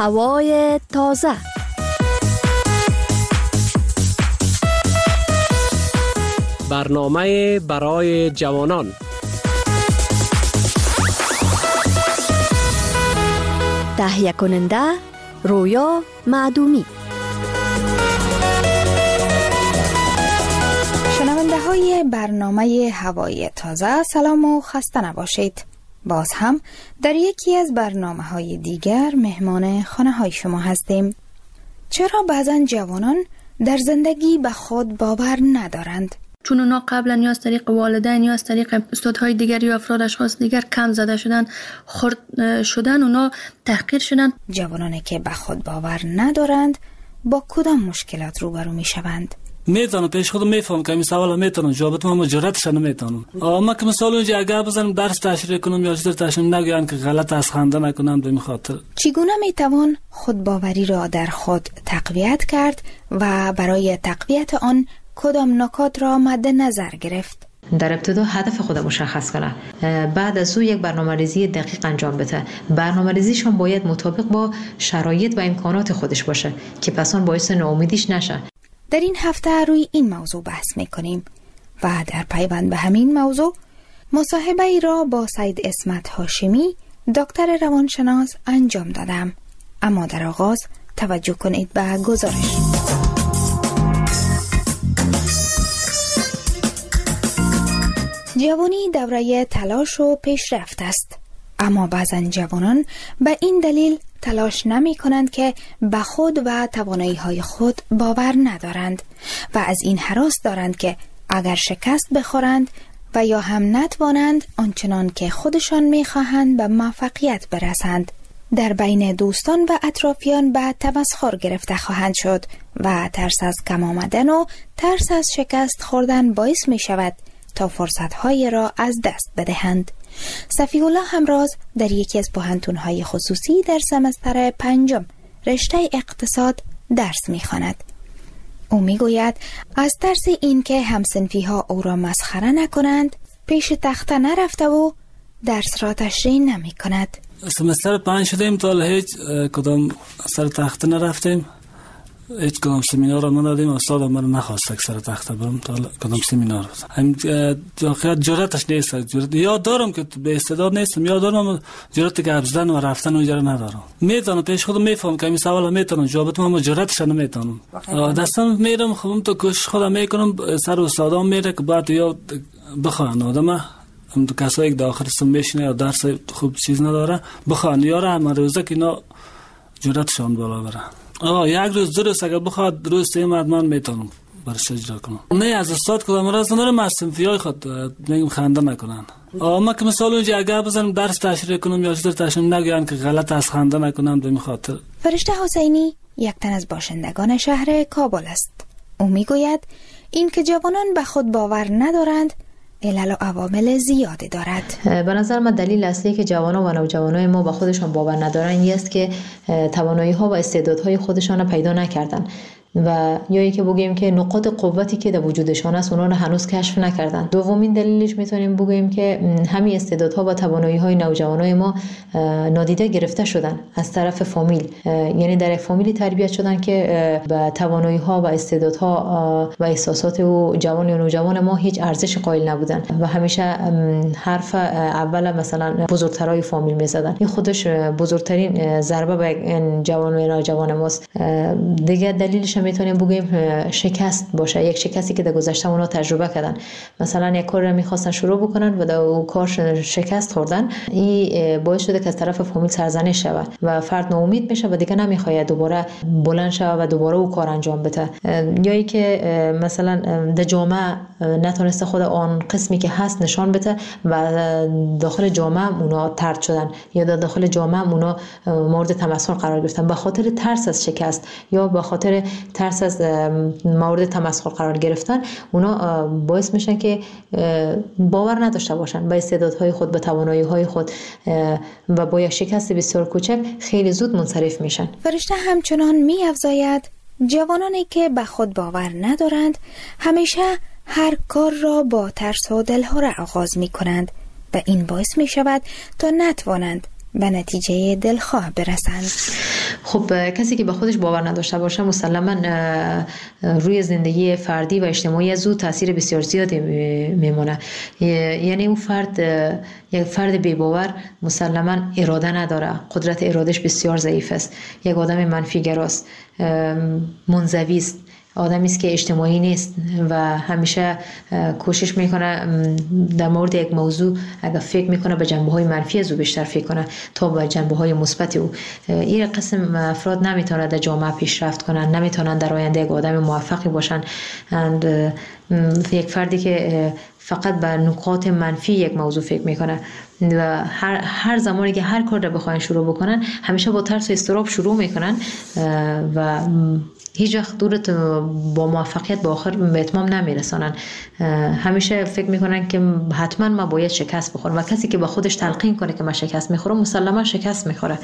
هوای تازه. برنامه برای جوانان. تهیه کننده رویا معدومی. شنونده های برنامه هوای تازه، سلام و خسته نباشید. باز هم در یکی از برنامه های دیگر مهمان خانه های شما هستیم. چرا بعضن جوانان در زندگی به خود باور ندارند؟ چون اونا قبلا یا از طریق والدین یا از طریق استادهای دیگر یا افراد اشخاص دیگر کم زده شدن، خرد شدن، اونا تحقیر شدن. جوانانی که به خود باور ندارند با کدام مشکلات روبرو می شوند؟ میتونم پیش خودم میفهم که این سوال میتونم جواب بدم، اما جرأتش نمیتونم. ما که مثلا اونجا اگر بزنم درس تشریح کنم یا چیزی تشریح نگویم که غلط از خنده نکنم به این خاطر. چگونه میتوان خودباوری را در خود تقویت کرد و برای تقویت آن کدام نکات را مد نظر گرفت؟ در ابتدا هدف خود مشخص کنه، بعد از او یک برنامه‌ریزی دقیق انجام بده. برنامه‌ریزیشون باید مطابق با شرایط و امکانات خودش باشه که پس آن باعث ناامیدیش نشه. در این هفته روی این موضوع بحث می‌کنیم و در پیوند به همین موضوع مصاحبه ای را با سید اسمت هاشمی، دکتر روانشناس انجام دادم. اما در آغاز توجه کنید به گزارش. جوانی دوره تلاش و پیشرفت است، اما بعضن جوانان به این دلیل تلاش نمی کنند که به خود و توانایی های خود باور ندارند و از این هراس دارند که اگر شکست بخورند و یا هم نتوانند آنچنان که خودشان می خواهند به موفقیت برسند، در بین دوستان و اطرافیان به تمسخر گرفته خواهند شد و ترس از کم آمدن و ترس از شکست خوردن باعث می شود تا فرصت‌های را از دست بدهند. صفی الله همراز در یکی از پوهنتون‌های خصوصی در سمستر 5 رشته اقتصاد درس می‌خواند. او می‌گوید از ترس این که همسنفی‌ها او را مسخره نکنند پیش تخته نرفته و درس را تشریح نمی‌کند. سمستر 5 شدیم تا هیچ کدام سر تخته نرفتیم، هیچ کدام سمینار را ندادیم. استاد من نخواست که سر تخته برم تا کدام سمینار. هم جرأتش نیست. یاد دارم که به استعداد نیستم، یاد دارم جرأتی که ابزدن و رفتن اونجا ندارم. میتونم پیش خودم میفهم که این سوال میتونم جواب بدم، اما جرأتش نمیتونم. دستم میرم خودم تو کوشش خودم میکنم، سر استادام میره که بعد یاد بخوان آدم هم کسایی که داخل سم میشینه یا درس خوب چیز نداره بخوان یاره هم روزه که اینا جرأتشان بالا بره. یک روز درست اگر بخواد روز سه من میتونم برش اجرا کنم. نه از استاد کدام راز ندارم، از صنفیای خود میگم خنده نکنن. ما که مثلا اونجا اگر بزنم درس تشریح کنم یا چیزی تشریح نگویم که غلط از خنده نکنم به این خاطر. فرشته حسینی یک تن از باشندگان شهر کابل است. او میگوید این که جوانان به خود باور ندارند علل و عوامل زیادی دارد. به نظر من دلیل اصلی که جوانان و نوجوانای ما به خودشان باور ندارن این است که توانایی ها و استعدادهای خودشان را پیدا نکردن و یا اینکه بگیم که نقاط قوتی که در وجودشان است اونا رو هنوز کشف نکردن. دومین دلیلش میتونیم بگیم که همین استعدادها و توانایی‌های نوجوانای ما نادیده گرفته شدن از طرف فامیل، یعنی در یک فامیلی تربیت شدن که به توانایی‌ها و استعدادها و احساسات و جوان و نوجوان ما هیچ ارزش قائل نبودن و همیشه حرف اول مثلا بزرگترای فامیل میزدن. این خودش بزرگترین ضربه به جوان و نوجوان ماست. دیگه دلیلش میتونیم بگیم شکست باشه، یک شکستی که در گذشته اونا تجربه کردن. مثلا یک کار رو میخواستن شروع بکنن و در اون کار شکست خوردن، این باعث شده که از طرف فامیل سرزنش شود و فرد ناامید میشه و دیگه نمیخواد دوباره بلند شود و دوباره اون کار انجام بده. یا ای که مثلا در جامعه نتونسته خود آن قسمی که هست نشان بده و داخل جامعه اونا طرد شدن یا در داخل جامعه اونا مورد تمسخر قرار گرفتن به خاطر ترس از شکست یا به خاطر ترس از مورد تمسخر قرار گرفتن. اونا باعث میشن که باور نداشته باشن به استعدادهای خود، به توانایی‌های خود و با یک شکست بسیار کوچک خیلی زود منصرف میشن. فرشته همچنان می‌افزاید جوانانی که به خود باور ندارند همیشه هر کار را با ترس و دلهره آغاز می‌کنند و این باعث می‌شود تا نتوانند به نتیجه دلخواه برسند. خب کسی که به خودش باور نداشته باشه مسلما روی زندگی فردی و اجتماعی از او تاثیر بسیار زیادی میمونه. یعنی اون فرد، یک فرد بی باور مسلما اراده نداره، قدرت ارادش بسیار ضعیف است، یک آدم منفی گراست، منزوی است، آدمی است که اجتماعی نیست و همیشه کوشش میکنه در مورد یک موضوع اگر فکر میکنه به جنبه‌های منفی از او بیشتر فکر کنه تا به جنبه‌های مثبت او. این قسم افراد نمیتونن در جامعه پیشرفت کنن، نمیتونن در آینده یک آدم موفقی باشن. یک فردی که فقط به نکات منفی یک موضوع فکر میکنه و هر زمانی که هر کار رو بخواین شروع بکنن همیشه با ترس و اضطراب شروع میکنن و هیچ وقت دورت با موفقیت با آخر به اتمام نمیرسانن. همیشه فکر میکنن که حتما ما باید شکست بخورم و کسی که با خودش تلقین کنه که من شکست میخورم مسلما شکست میخوره.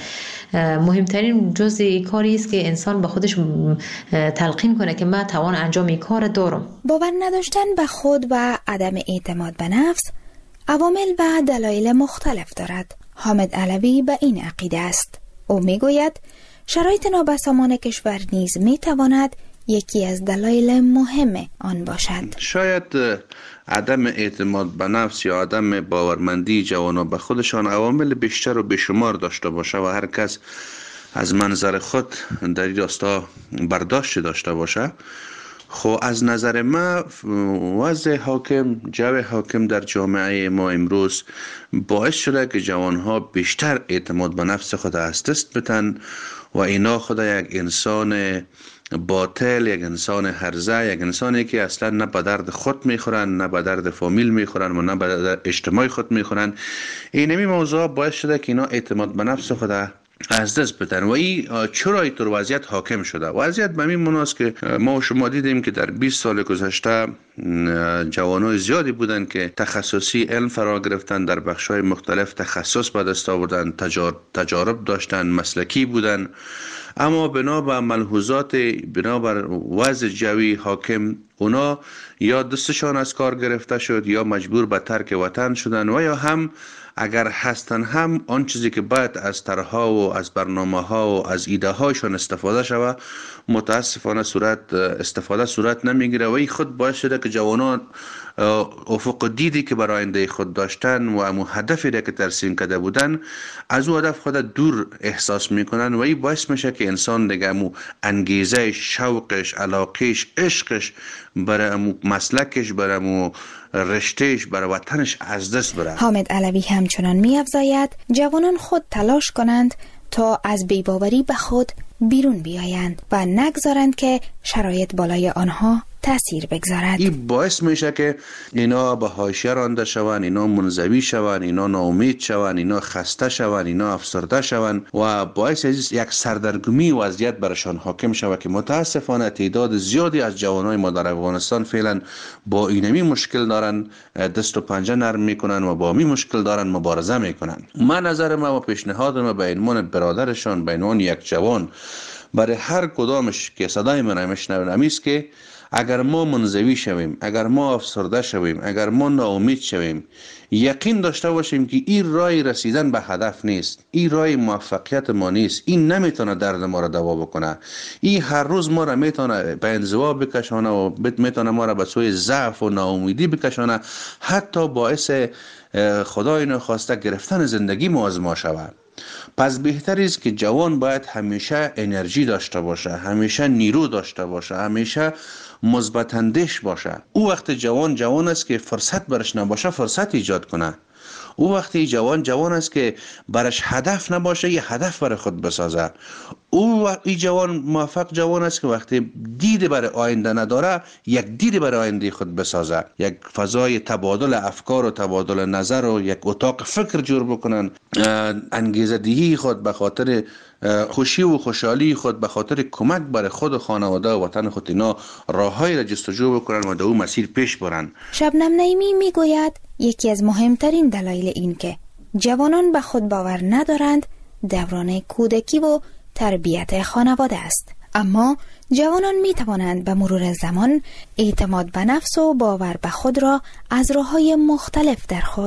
مهمترین جزء کاری است که انسان با خودش تلقین کنه که من توان انجام این کار دارم. باور نداشتن به خود و عدم اعتماد به نفس عوامل و دلایل مختلف دارد. حامد علوی به این عقیده است. او میگوید شرایط نابسامان کشور نیز میتواند یکی از دلایل مهم آن باشد. شاید عدم اعتماد به نفس یا عدم باورمندی جوانان به خودشان عوامل بیشتر و بیشمار داشته باشه و هر کس از منظر خود در این راستا برداشت داشته باشه. خب از نظر ما وضع حاکم، جو حاکم در جامعه ما امروز باعث شده که جوانها بیشتر اعتماد به نفس خود از دست بدن و اینا خود یک انسان باطل، یک انسان هرزه، یک انسانی که اصلا نه به درد خود میخورن، نه به درد فامیل میخورن و نه به درد اجتماع خود میخورن. اینمی موضوع باعث شده که اینا اعتماد به نفس خود از دست بدن و این چرا اینطور وضعیت حاکم شده؟ وضعیت به این مناست که ما و شما دیدیم که در 20 سال گذشته جوانای زیادی بودن که تخصصی علم فرا گرفتن، در بخش‌های مختلف تخصص به دست آوردن، تجارب داشتن، مسلکی بودن، اما بنابر ملحوظات، بنابر وضع جوی حاکم اونا یا دستشان از کار گرفته شد یا مجبور به ترک وطن شدن و یا هم اگر هستن هم آن چیزی که باید از طرح‌ها و از برنامه‌ها و از ایده‌هایشان استفاده شود متاسفانه صورت نمیگیره و این خود باعث شده که جوانان افق دیدی که برای آینده خود داشتن و امو هدفی را که ترسیم کرده بودن از او هدف خود دور احساس میکنن و این باعث میشه که انسان دیگه امو انگیزه، شوقش، علاقش، عشقش برای امو مسلکش، برای امو رشتهش، برای وطنش از دست بره. حامد علوی همچنان می‌افزاید جوانان خود تلاش کنند تا از بی‌باوری به خود بیرون بیایند و نگذارند که شرایط بالای آنها تأثیر بگذارد. این باعث میشه که اینا به حاشیه رانده شوند، اینا منزوی شوند، اینا ناامید شوند، اینا خسته شوند، اینا افسرده شوند و باعث یک سردرگمی وضعیت برشان حاکم شود که متاسفانه تعداد زیادی از جوانای ما در افغانستان فعلا با اینمی مشکل دارن، دست و پنجه نرم میکنن و با می مشکل دارن مبارزه میکنن. من نظر ما و پیشنهاد ما به عنوان برادرشان، به عنوان یک جوان برای هر کدامش که صدای من میشنوند است که اگر ما منزوی شویم، اگر ما افسرده شویم، اگر ما ناامید شویم، یقین داشته باشیم که این راه رسیدن به هدف نیست، این راه موفقیت ما نیست، این نمیتونه درد ما را دوا بکنه، این هر روز ما را میتونه به انزوا بکشانه و میتونه ما را به سوی ضعف و ناامیدی بکشانه، حتی باعث خدای نخواسته گرفتن زندگی ما از ما شود. پس بهتر است که جوان باید همیشه انرژی داشته باشه، همیشه نیرو داشته باشه، همیشه مثبت اندیش باشه. او وقت جوان است که فرصت برش نباشه فرصت ایجاد کنه. او وقتی جوان است که برش هدف نباشه یه هدف برای خود بسازه. او این جوان موفق جوان است که وقتی دید برای آینده نداره یک دید برای آینده خود بسازه، یک فضای تبادل افکار و تبادل نظر و یک اتاق فکر جور بکنن، انگیزه دهی خود به خاطر خوشی و خوشحالی خود، به خاطر کمک برای خود و خانواده و وطن خود اینا راههایی را جستجو بکنن و در اون مسیر پیش برن. شبنم نعیمی میگوید یکی از مهمترین دلایل این که جوانان به خود باور ندارند دوران کودکی و تربیت خانواده است. اما جوانان می توانند به مرور زمان اعتماد به نفس و باور به خود را از راه‌های مختلف در خود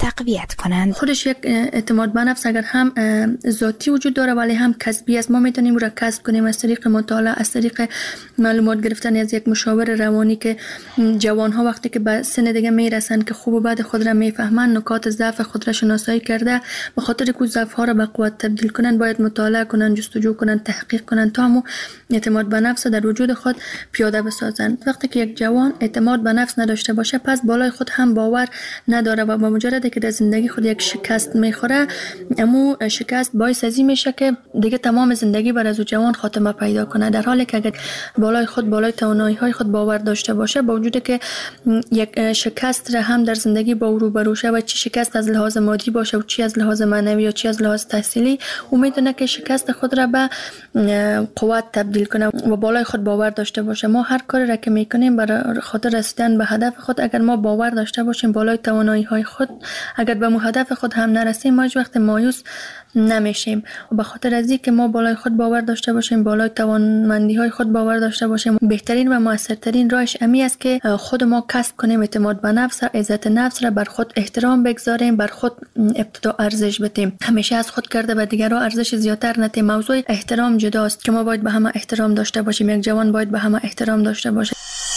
تقویت کنند. خودش یک اعتماد به نفس اگر هم ذاتی وجود داره ولی هم کسبی است. ما میتونیم او را کسب کنیم از طریق مطالعه، از طریق معلومات گرفتن از یک مشاور روانی که جوان ها وقتی که به سن دیگه میرسن که خوب و بد خود را میفهمن، نکات ضعف خود را شناسایی کرده به خاطر که ضعف ها را به قوت تبدیل کنن باید مطالعه کنن، جستجو کنن، تحقیق کنن تا همو اعتماد به نفس در وجود خود پیاده بسازن. وقتی که یک جوان اعتماد به نفس نداشته باشه پس بالای خود هم باور نداره و با مجرد که در زندگی خود یک شکست میخوره، امو شکست باعث ازی میشه که دیگه تمام زندگی بر از جوان خاتمه پیدا کنه. در حالی که اگر بالای خود، بالای توانایی های خود باور داشته باشه، با وجود که یک شکست را هم در زندگی با او روبرو شه و چی شکست از لحاظ مادی باشه و چی از لحاظ معنوی یا چی از لحاظ تحصیلی، او میتونه که شکست خود را به قوت تبدیل کنه و بالای خود باور داشته باشه. ما هر کاری را که میکنیم برای خاطر رسیدن به هدف خود، اگر ما باور داشته باشیم بالای توانایی های خود، اگر به مو هدف خود هم نرسیم ما هیچ وقت مایوس نمیشیم. و به خاطر از اینکه ما بالای خود باور داشته باشیم، بالای توانمندی های خود باور داشته باشیم، بهترین و موثرترین راهش امی است که خود ما کسب کنیم اعتماد به نفس، عزت نفس را، بر خود احترام بگذاریم، بر خود ابتدا ارزش بدیم، همیشه از خود کرده به دیگران ارزش زیاتر ندیم. موضوع احترام جداست که ما باید به همه احترام داشته باشیم، یک جوان باید به همه احترام داشته باشه.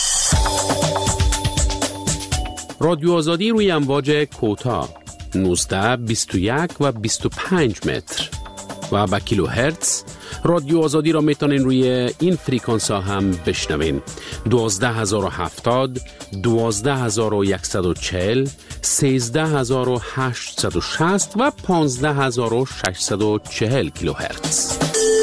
رادیو آزادی روی امواج کوتاه 19، 21 و 25 متر و با کیلو هرتز. رادیو آزادی را میتونین روی این فریکانس ها هم بشنوین: 12070، 12140، 13860 و 15640 کیلو هرتز.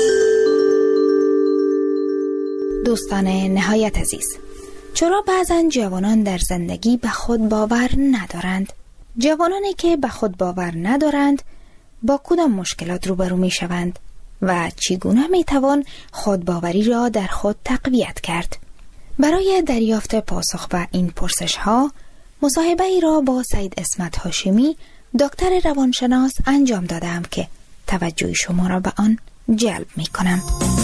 دوستان نهایت عزیز، چرا بعضن جوانان در زندگی به خود باور ندارند؟ جوانانی که به خود باور ندارند با کدام مشکلات روبرو می شوند و چگونه می توان خودباوری را در خود تقویت کرد؟ برای دریافت پاسخ به این پرسش ها مصاحبه ای را با سید اسمت هاشمی، دکتر روانشناس انجام دادم که توجه شما را به آن جلب می کنم.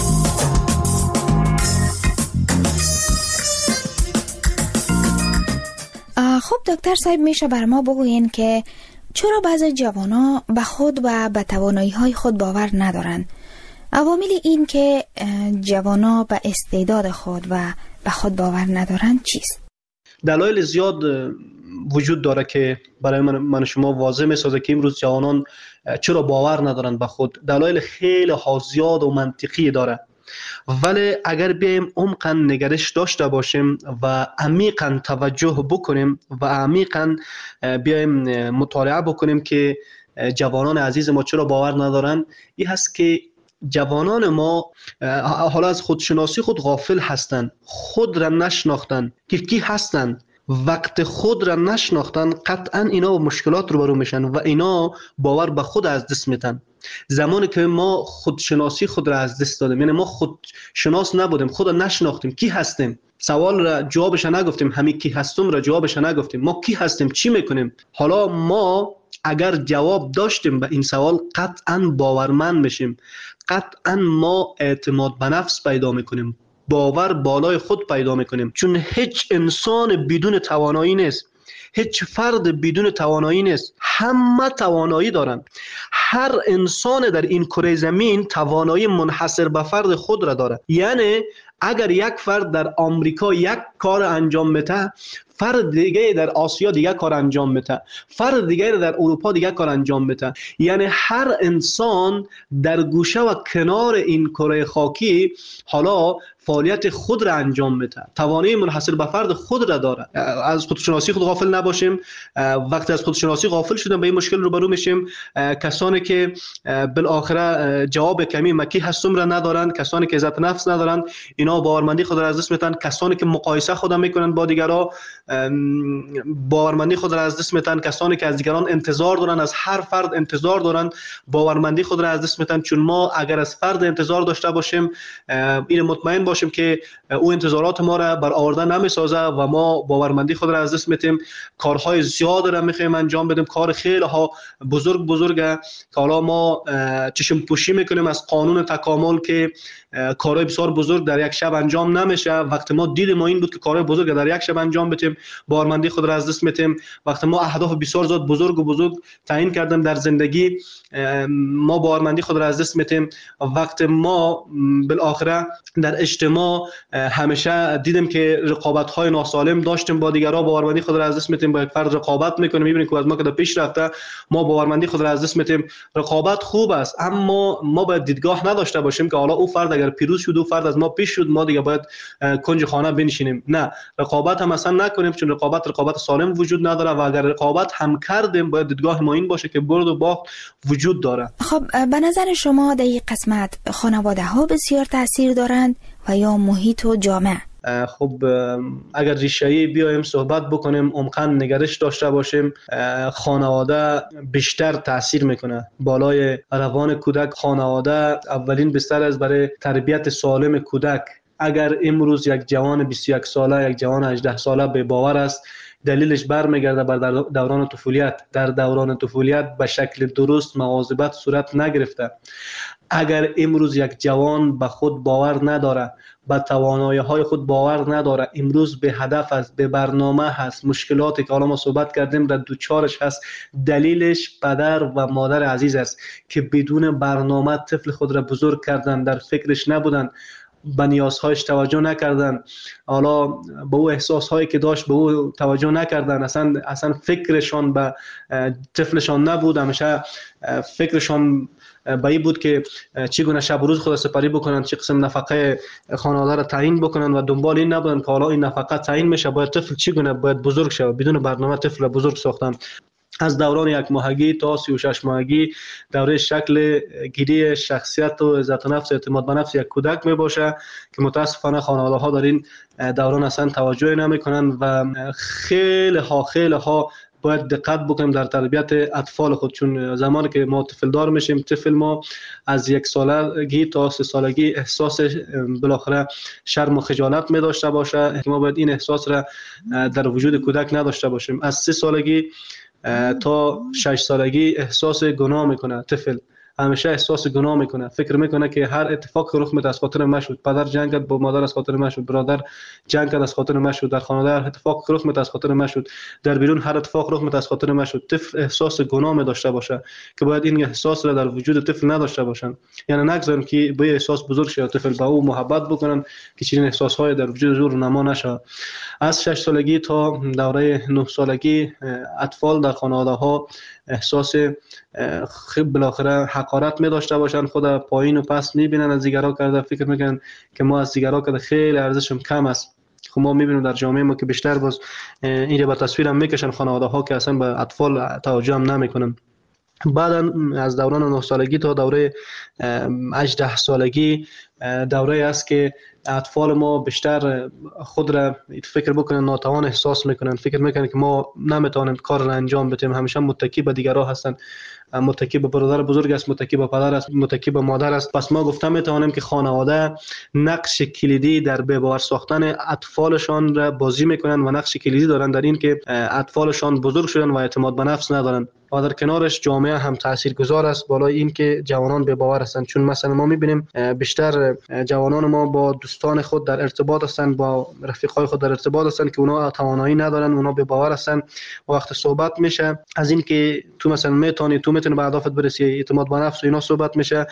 خب دکتر صاحب، میشه بر ما بگوین که چرا بعضی جوانا به خود و به توانایی‌های خود باور ندارند؟ عوامل این که جوانا به استعداد خود و به خود باور ندارند چیست؟ دلایل زیاد وجود داره که برای من شما واضح میسازه که امروز جوانان چرا باور ندارند به خود. دلایل خیلی زیاد و منطقی داره، ولی اگر بیایم عمقاً نگرش داشته باشیم و عمیقاً توجه بکنیم و عمیقاً بیایم مطالعه بکنیم که جوانان عزیز ما چرا باور ندارن، این هست که جوانان ما حالا از خودشناسی خود غافل هستند، خود را نشناختن که کی هستند. وقت خود را نشناختن قطعاً اینا مشکلات رو برو میشن و اینا باور به خود از دست میتن. زمانی که ما خودشناسی خود را از دست دادیم، یعنی ما خودشناس نبودیم، خود را نشناختیم، کی هستیم، سوال را جوابش نگفتیم، همین کی هستم را جوابش نگفتیم، ما کی هستیم، چی میکنیم. حالا ما اگر جواب داشتیم به این سوال قطعاً باورمند میشیم، قطعاً ما اعتماد به نفس پیدا میکنیم، باور بالای خود پیدا میکنیم. چون هیچ انسان بدون توانایی نیست، هیچ فرد بدون توانایی نیست، همه توانایی دارن. هر انسان در این کره زمین توانایی منحصر به فرد خود را داره. یعنی اگر یک فرد در آمریکا یک کار انجام میده، فرد دیگه در آسیا دیگه کار انجام میده، فرد دیگه در اروپا دیگه کار انجام میده. یعنی هر انسان در گوشه و کنار این کره خاکی حالا فعالیت خود را انجام میده، توانایی منحصر به فرد خود را داره. از خودشناسی خود غافل نباشیم. وقتی از خودشناسی غافل شدیم به این مشکل روبرو میشیم. کسانی که بالاخره جواب کمی مکی هستم را ندارند، کسانی که عزت نفس ندارند، اینا باورمندی خود را از دست میدن. کسانی که مقایسه خود میکنن با دیگران، باورمندی خود را از دست میدن. کسانی که از دیگران انتظار دارن، از هر فرد انتظار دارن، باورمندی خود را از دست میدن. چون ما اگر از فرد انتظار داشته باشیم، این مطمئن باشیم که او انتظارات ما را برآورده نمیسازه و ما باورمندی خود را از دست میتیم. کارهای زیاد را میخوایم انجام بدیم، کار خیلی ها بزرگه که حالا ما چشم پوشی میکنیم از قانون تکامل که کارهای بسیار بزرگ در یک شب انجام نمیشه. وقتی ما دیدیم ما این بود که کارهای بزرگ در یک شب انجام بدیم، باورمندی خود را از دست میتیم. وقتی ما اهداف بسیار زیاد بزرگ تعیین کردیم در زندگی، ما باورمندی خود را از دست میتیم. وقتی ما بالاخره در اجتماع همیشه دیدیم که رقابت‌های ناسالم داشتیم با دیگرها، باورمندی خود را از دست میتیم. با یک فرد رقابت میکنیم، میبینیم که از ما که پیش رفته، ما باورمندی خود را از دست میتیم. رقابت خوب است، اما ما باید دیدگاه نداشته باشیم که حالا او فرد اگر پیروز شد، او فرد از ما پیش شد، ما دیگه باید کنج خانه بنشینیم. نه، رقابت هم اصلا نکنیم، چون رقابت سالم وجود نداره و اگر رقابت هم کردیم باید دیدگاه ما این باشه که برد و باخت وجود داره. خب به نظر شما در این قسمت خانواده ها بسیار تاثیر دارند و یا محیط و جامعه؟ خب اگر ریشه‌ای بیایم صحبت بکنیم، عمقاً نگرش داشته باشیم، خانواده بیشتر تاثیر میکنه بالای روان کودک. خانواده اولین بستر است برای تربیت سالم کودک. اگر امروز یک جوان 21 ساله، یک جوان 18 ساله به باور است، دلیلش برمیگرده بر دوران طفولیت. در دوران طفولیت به شکل درست مواظبت صورت نگرفته. اگر امروز یک جوان به خود باور نداره، به توانایی‌های خود باور نداره، امروز به هدف است، به برنامه هست، مشکلاتی که حالا ما صحبت کردیم در دوچارش هست، دلیلش پدر و مادر عزیز است که بدون برنامه طفل خود را بزرگ کردن، در فکرش نبودن، به نیازهایش توجه نکردن، حالا به او احساسهایی که داشت به او توجه نکردن، اصلا فکرشان به طفلشان نبود. همیشه فکرشان به این بود که چگونه شب و روز خود سپری بکنن، چه قسم نفقه خانواده را تعیین بکنن و دنبال این نبودن که حالا این نفقه تعیین میشه، باید طفل چگونه باید بزرگ شه. بدون برنامه طفل را بزرگ ساختن. از دوران 1 ماهگی تا 36 ماهگی دوره شکل گیری شخصیت و عزت نفس، اعتماد به نفس یک کودک می باشه که متاسفانه خانواده ها در این دوران اصلا توجه نمی کنن و خیلی ها باید دقت بکنیم در تربیت اطفال خود. چون زمانی که ما طفل دار میشیم، طفل ما از 1 سالگی تا 3 سالگی احساس بالاخره شرم و خجالت می داشته باشه. ما باید این احساس را در وجود کودک نداشته باشیم. از 3 سالگی تا 6 سالگی احساس گناه میکنه طفل، همیشه احساس گناه میکنه، فکر میکنه که هر اتفاق رخ میده از خاطر من شد، پدر جنگ کرد با مادر از خاطر من شد، برادر جنگ کرد از خاطر من شد، در خانواده هر اتفاق رخ میده از خاطر من شد، در بیرون هر اتفاق رخ میده از خاطر من شد. طفل احساس گناه می داشته باشه که باید این احساس را در وجود طفل نداشته باشن. یعنی نگذاریم که به احساس بزرگ شه، طفل با او محبت بکنن که چنین احساسهای در وجود زور نما نشه. از 6 سالگی تا دوره 9 سالگی اطفال در خانواده ها احساس بالاخره حقارت می داشته باشن، خود پایین و پس میبینن، از دیگرها کرده فکر میکنن که ما از دیگرها کرده خیلی ارزشم کم است. خب ما میبینیم در جامعه ما که بیشتر باز این رو به تصویر هم میکشن خانواده ها که اصلا به اطفال توجه هم نمیکنن. بعد از دوران 9 سالگی تا دوره 18 سالگی دوره است که اطفال ما بیشتر خود را فکر بکنن ناتوان احساس میکنن، فکر میکنن که ما نمیتونیم کار را انجام بدیم، همیشه متکی به دیگرها هستن، متکی به برادر بزرگ است، متکی به پدر است، متکی به مادر است. پس ما گفتم میتونیم که خانواده نقش کلیدی در به باور ساختن اطفالشان را بازی میکنن و نقش کلیدی دارن در این که اطفالشان بزرگ شدن و اعتماد به نفس ندارن. و در کنارش جامعه هم تاثیرگذار است بالای این که جوانان به باور هستند. چون مثلا ما میبینیم بیشتر جوانان ما با دوستان خود در ارتباط هستند، با رفیقای خود در ارتباط هستند که اونا توانایی ندارن، اونا به باور هستند. وقت صحبت میشه از این که تو مثلا میتونی به اهدافت برسی، اعتماد به نفس و اینا صحبت میشه،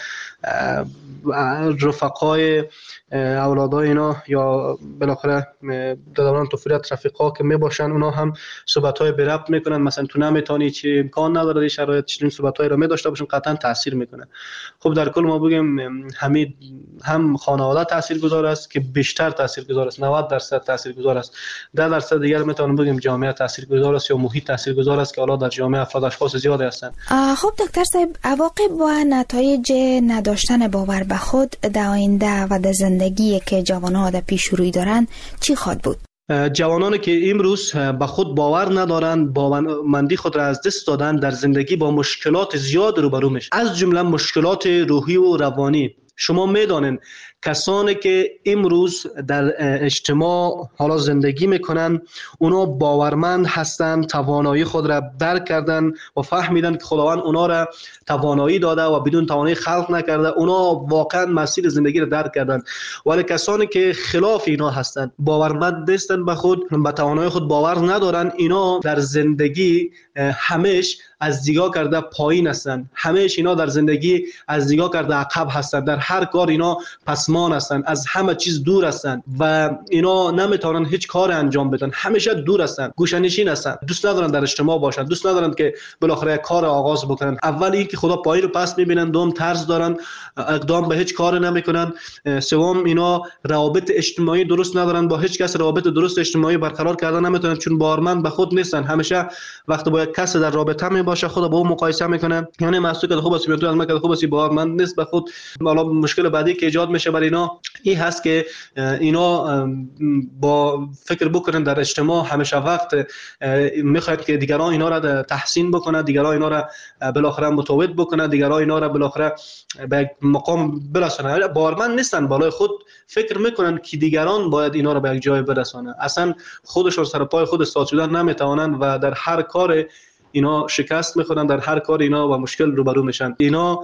رفقای اولادای اینا یا بالاخره در دوران طفولیت رفیقا که میباشن اونا هم صحبت‌های به ربط میکنن، مثلا تو نمیتونی، چی امکان نداره این شرایط، چنین صحبت‌هایی رو می‌داشته باشن، قطعا تاثیر میکنه. خب در کل ما بگیم هم خانواده تاثیرگذار است که بیشتر تاثیرگذار است، 90% تاثیرگذار است، 10% دیگر میتونیم بگیم جامعه تاثیرگذار است یا محیط تاثیرگذار است که حالا در جامعه افراد اشخاص زیادی هستند. خب دکتر صاحب، عواقب و نتایج نداشتن باور به خود در آینده و در زندگی که جوانان در پیش روی دارن چی خواهد بود؟ جوانانی که امروز به خود باور ندارند، باورمندی خود را از دست دادن، در زندگی با مشکلات زیاد روبرو میشن، از جمله مشکلات روحی و روانی. شما میدانین کسانی که امروز در اجتماع حالا زندگی میکنن اونا باورمند هستند، توانایی خود را درک کردن و فهمیدن که خداوند اونا را توانایی داده و بدون توانایی خلق نکرده. اونا واقعا مسیر زندگی را درک کردن. ولی کسانی که خلاف اینا هستند، باورمند نیستن به خود، به توانایی خود باور ندارن، اینا در زندگی همیشه از دیگاه کرده پایین هستند، همیشه اینا در زندگی از دیگاه کرده عقب هستند، در هر کار اینا پسمان هستند، از همه چیز دور هستند و اینا نمیتونن هیچ کار انجام بدن، همیشه دور هستند، گوشه‌نشین هستند، دوست ندارن در اجتماع باشن، دوست ندارن که بالاخره کار آغاز بکنن. اول اینکه خدا پایین رو پس میبینن، دوم ترس دارن، اقدام به هیچ کار نمیکنن، سوم اینا روابط اجتماعی درست ندارن، با هیچ کس روابط درست اجتماعی برقرار کردن نمیتونن چون باورمند به خود نیستن. همیشه وقتی با یک کس در رابطه باشه خود با اون مقایسه میکنه، یعنی محسوب که خوب است تو از من که خوب است، باورمند نیست به خود. حالا مشکل بعدی که ایجاد میشه برای اینا این هست که اینا با فکر بکنن در اجتماع همیشه وقت میخواد که دیگران اینا را تحسین بکنه، دیگران اینا را بالاخره متوجه بکنه، دیگران اینا را بالاخره به مقام برسونه. باورمند نیستن، بالای خود فکر میکنن که دیگران باید اینا را به یک جای برسونه. اصلا خودشون سر پای خود استاد شدن نمیتوانن و در هر کار اینا شکست میخورن، در هر کار اینا با مشکل روبرو میشن. اینا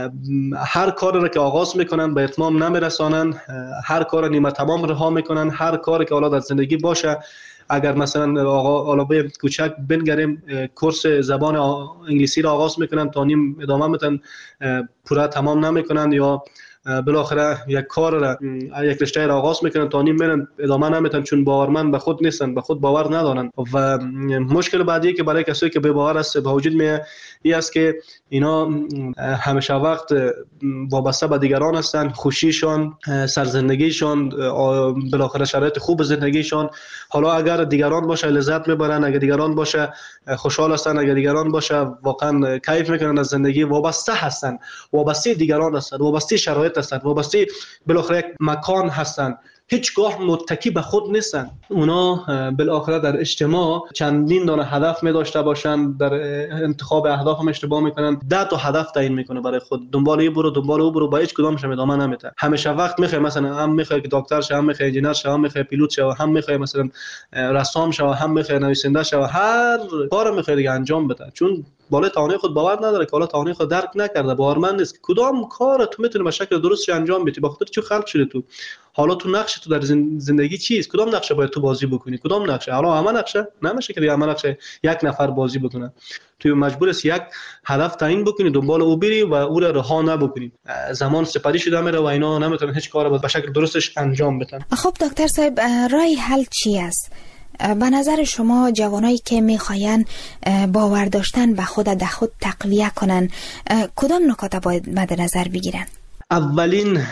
هر کار را که آغاز میکنن به اتمام نمیرسانن، هر کار نیمه تمام رها میکنن. هر کاری که حالا در زندگی باشه، اگر مثلا حالا به کوچک بنگریم کورس زبان انگلیسی را آغاز میکنن تا نیم ادامه میدن، پورا تمام نمیکنن، یا بالاخره یک کار را یک رشته را آغاز میکنن تا نیم میرن ادامه نمیدن چون باورمند به خود نیستن، به خود باور ندارن. و مشکل بعدی که برای کسایی که بی باور است به وجود میاد این است که اینا همیشه وقت وابسته به دیگران هستن، خوشیشان، سرزندگیشان، بالاخره شرایط خوب زندگیشان. حالا اگر دیگران باشه لذت میبرن، اگر دیگران باشه خوشحال هستن، اگر دیگران باشه واقعا کیف میکنن از زندگی. وابسته هستن، وابسته دیگران هستن، وابسته شرایط هستن، وابسته بالاخره یک مکان هستن، هیچگاه متکی به خود نیستن. اونا بالاخره در اجتماع چندین دانه هدف می داشته باشن، در انتخاب اهداف هم اشتباه میکنن، 10 تا هدف تعیین میکنه برای خود، دنبال این برو دنبال اون برو، با هیچ کدامش هم ادامه نمیده. همیشه وقت میخوای مثلا هم میخوای که دکتر شه، هم میخوای انجینر شه، هم میخوای پیلوت شه، هم میخوای مثلا رسام شه، هم میخوای نویسنده شه، هر کارو میخوای دیگه انجام بده، چون بالای توانایی خود باور نداره که حالا توانایی خود درک نکرده، باورمند نیست که کدام کار تو میتونی به شکل درست انجام بدی. بخاطر چی خلق شده تو؟ حالا تو نقش تو در زندگی چیست؟ کدام نقشه باید تو بازی بکنی؟ کدام نقشه؟ حالا همه نقشه نمیشه که همه نقشه یک نفر بازی بکنه. تو مجبور است یک هدف تعیین بکنی، دنبال او بری و او را رها نبکنی. زمان سپری شده میره و اینا نمیتونن هیچ کاری به شکل درستش انجام بدن. خب دکتر صاحب، راه حل چی است؟ به نظر شما جوانایی که میخواین باور داشتن به خود در خود تقویه کنن کدام نکات باید مد نظر بگیرن؟ اولین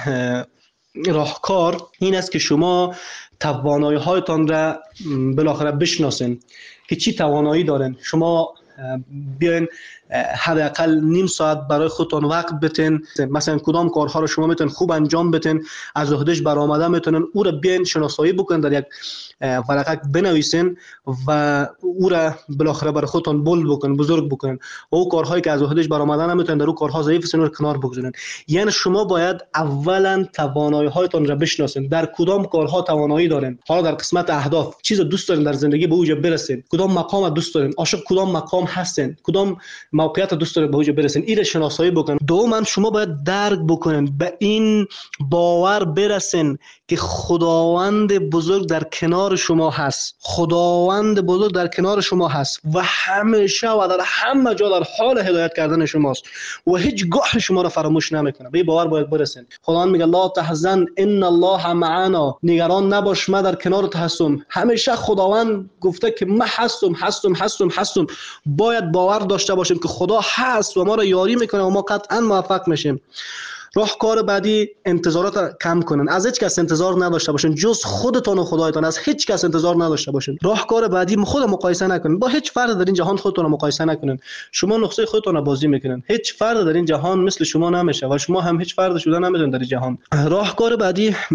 راهکار این است که شما توانایی هایتان را بالاخره بشناسین که چی توانایی دارین. شما بیاین حداقل نیم ساعت برای خودتون وقت بتین، مثلا کدام کارها رو شما میتونین خوب انجام بدین، از عهدهش برآمده میتونین او را بیاین شناسایی بکنین، در یک ورقه بنویسین و او را بالاخره برای خودتون بولد بکنین، بزرگ بکنین. او کارهایی که از عهدهش برآمده نمیتونین، در او کارها ضعیف هستین رو کنار بگذارین. یعنی شما باید اولا توانایی هایتون را بشناسین، در کدام کارها توانایی دارین. حالا در قسمت اهداف چیز دوست دارین در زندگی به اوج برسین، کدام مقام دوست دارین، عاشق کدام مقام هستین، کدام موقعیت دوست دارین به اوج برسین، این شناسایی بکنین. دوما شما باید درک بکنین، به این باور برسین که خداوند بزرگ در کنار شما هست، خداوند بزرگ در کنار شما هست و همیشه و در همه جا در حال هدایت کردن شماست و هیچگاه شما را فراموش نمیکنه. به این باور باید برسین. خداوند میگه لا تحزن ان الله معنا، نگران نباش من در کنارت هستم. همیشه خداوند گفته که من هستم. باید باور داشته باشیم که خدا هست و ما را یاری میکنه و ما قطعا موفق میشیم. راهکار بعدی انتظارات کم کنن، از هیچ کس انتظار نداشته باشین جز خودتون و خدایتان، از هیچ کس انتظار نداشته باشین. راهکار بعدی خود مقایسه نکنین، با هیچ فرد در این جهان خودتون رو مقایسه نکنین. شما نقطه خودتون رو بازی میکنین، هیچ فرد در این جهان مثل شما نمیشه و شما هم هیچ فرد شده نمیتونید در این جهان. راهکار بعدی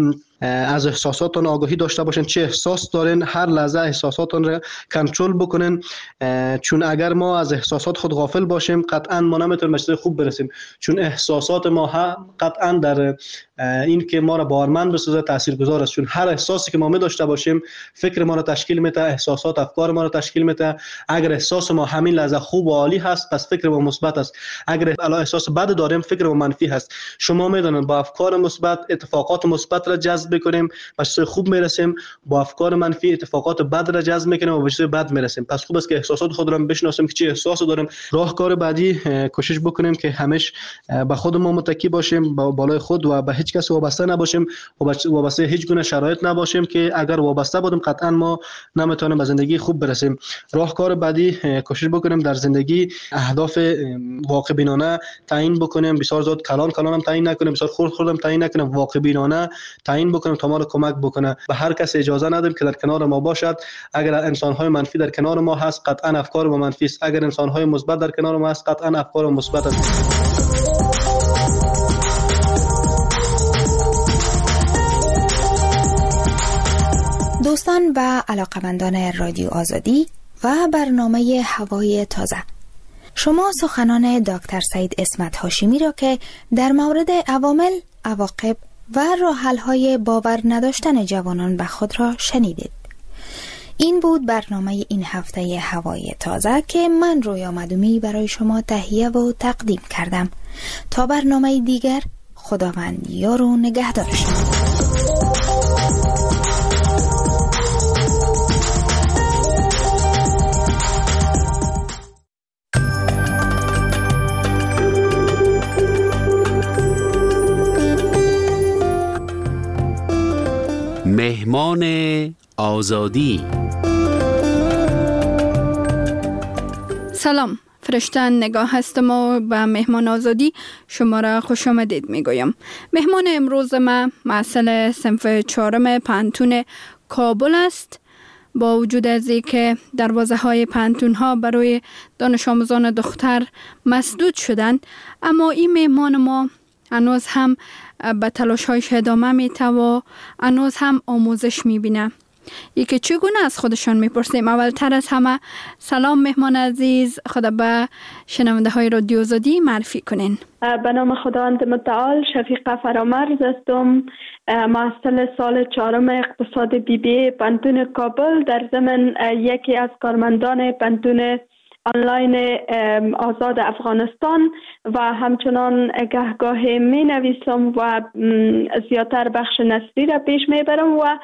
از احساساتتان آگاهی داشته باشین، چه احساس دارین، هر لحظه احساساتتان را کنترل بکنین، چون اگر ما از احساسات خود غافل باشیم قطعا ما نمیتونیم به چیز خوب برسیم، چون احساسات ما قطعا در این که ما را باورمند بسازه تاثیرگذار است، چون هر احساسی که ما می داشته باشیم فکر ما را تشکیل میده، احساسات افکار ما را تشکیل میده. اگر احساس ما همین لحظه خوب و عالی هست پس فکر ما مثبت است، اگر الان احساس بد داریم فکر ما منفی هست. شما میدونید با افکار مثبت اتفاقات مثبت را جذب کنیم به چیز خوب میرسیم، با افکار منفی اتفاقات بد را جذب میکنیم و به چیز بد میرسیم. پس خوب است که احساسات خود را بشناسیم که چه احساسی داریم. راهکار بعدی کوشش بکنیم که همیشه به خود ما متکی باشیم، با بالای خود و به هیچ کس وابسته نباشیم و وابسته هیچ گونه شرایط نباشیم که اگر وابسته بودیم قطعا ما نمیتونیم به زندگی خوب برسیم. راهکار بعدی کوشش بکنیم در زندگی اهداف واقع بینانه تعیین بکنیم، بسیار زیاد کلان هم تعیین نکنیم، بسیار خرد هم تعیین نکنیم، واقع بینانه تعیین بکنیم تا ما رو کمک بکنه. به هر کس اجازه ندیم که در کنار ما باشد. اگر انسان‌های منفی در کنار ما هست قطعا افکار ما منفی است، اگر انسان‌های مثبت در کنار ما هست قطعا افکار ما مثبت است. دوستان و علاقمندان رادیو آزادی و برنامه هوای تازه، شما سخنان دکتر سعید اسمت هاشمی را که در مورد عوامل، عواقب و راه‌حل‌های باور نداشتن جوانان به خود را شنیدید. این بود برنامه این هفته هوای تازه که من رویا مدومی برای شما تهیه و تقدیم کردم. تا برنامه دیگر، خداوند یار و نگهدار شما. مهمان آزادی. سلام، فرشته نگاه هستم و به مهمان آزادی شما را خوش آمدید میگویم. مهمان امروز ما محصل صنف 4 پانتون کابل است. با وجود از اینکه دروازه های پانتون ها برای دانش آموزان دختر مسدود شدند، اما این مهمان ما هنوز هم به تلاش هایش ادامه میده و هنوز هم آموزش میبینه. یکی چگونه از خودشان میپرسیم. اولتر از همه سلام مهمان عزیز، خدا به شنونده های رادیو آزادی معرفی کنین. به نام خداوند متعال، شفیقه فرامرز هستم، محصل سال 4 اقتصاد BBA پانتون کابل، در ضمن یکی از کارمندان پانتون آنلاین آزاد افغانستان و همچنان گهگاه می نویسم و زیادتر بخش نثری را پیش می برم و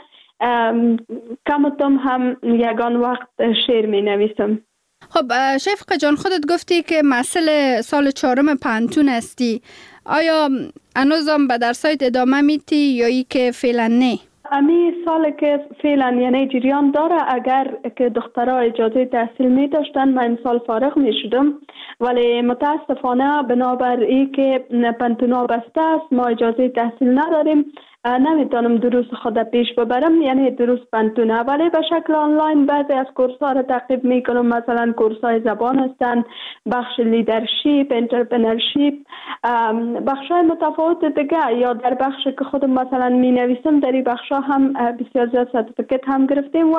کمتم هم یگان وقت شعر می نویسم. خب شفقه جان، خودت گفتی که محصل سال 4 پانتون هستی. آیا هنوزم به درسایت ادامه میتی یا ای که فعلا نه؟ امی سال که فعلا یعنی جریان داره، اگر که دخترها اجازه تحصیل می داشتن من این سال فارغ می شدم، ولی متاسفانه بنابر ای که پانتونا بسته است ما اجازه تحصیل نداریم، نمیتونم دروس خود پیش ببرم، یعنی دروس پانتونه، ولی به شکل آنلاین بعضی از کورس ها را تعقیب میکنم. مثلا کورس های زبان هستند، بخش لیدرشپ، انترپرنورشپ، بخش های متفاوت دیگه، یا در بخش که خودم مثلا می نویسم در این بخش ها هم بسیار زیاد سرتیفیکت هم گرفتیم و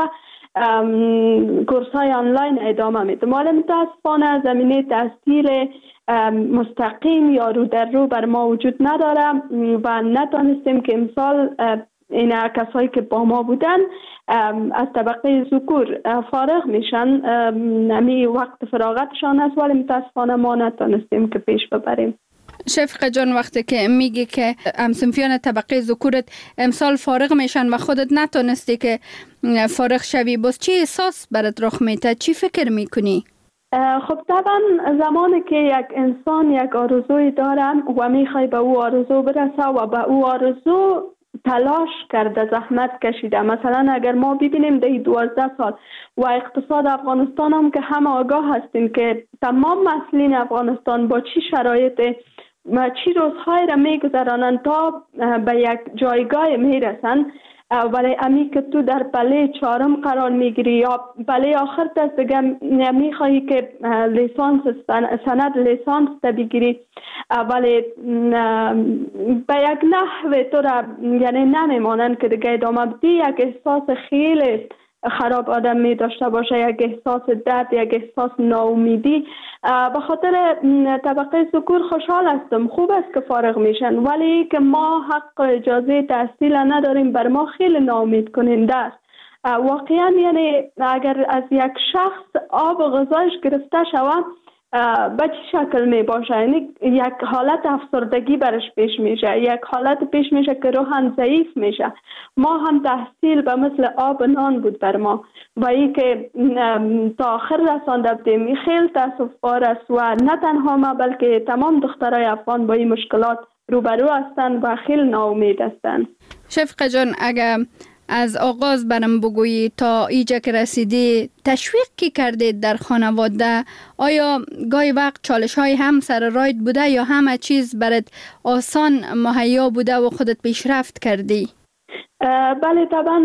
کورس های آنلاین ادامه میدم. ولی متاسفانه زمینه تحصیل مستقیم یا رو در رو بر ما وجود نداره و نتونستیم که امسال این کسایی که با ما بودن از طبقه ذکور فارغ میشن، نمی وقت فراغتشان است، ولی متاسفانه ما نتونستیم که پیش ببریم. شفقه جان، وقتی که میگی که همصنفیان طبقه ذکورت امسال فارغ میشن و خودت نتونستی که فارغ شوی، باز چی احساس برات رخ میده؟ چی فکر میکنی؟ خب طبعا زمانی که یک انسان یک آرزوی داره و میخوای به او آرزو برسه و به او آرزو تلاش کرده، زحمت کشیده، مثلا اگر ما ببینیم در 12 سال و اقتصاد افغانستان هم که همه آگاه هستیم که تمام مسئولین افغانستان با چی شرایط و چی روزهای را میگذرانند تا به یک جایگاه میرسن، ولی امی که تو در پله 4 قرار میگیری یا پله آخر دست دیگه میخواهی که لیسانس سند لیسانس تا بگیری، ولی به یک نحو تو را یعنی نمیمانند که دیگه ادامه بدی. یک احساس خیلی خراب آدم می داشته باشه، یک احساس درد، یک احساس ناامیدی. به خاطر طبقه ذکور خوشحال هستم، خوب است که فارغ میشن، ولی که ما حق اجازه تحصیل نداریم بر ما خیلی ناامید کننده است. واقعا یعنی اگر از یک شخص آب و غذایش گرفته شود به چه شکل می باشه؟ یعنی یک حالت افسردگی برش پیش میشه، یک حالت پیش میشه که روحاً ضعیف میشه. ما هم تحصیل به مثل آب نان بود بر ما و ای که تا آخر رسانده بودیم. خیلی تاسف بار است و نه تنها ما بلکه تمام دخترای افغان با این مشکلات روبرو هستند و خیلی ناامید هستند. شفقه جان، اگر از آغاز برم بگویی تا اینجا که رسیدی تشویق کی کردید در خانواده؟ آیا گاهی وقت چالش های هم سر راید بوده یا همه چیز برات آسان مهیا بوده و خودت پیشرفت کردی؟ بله طبعا،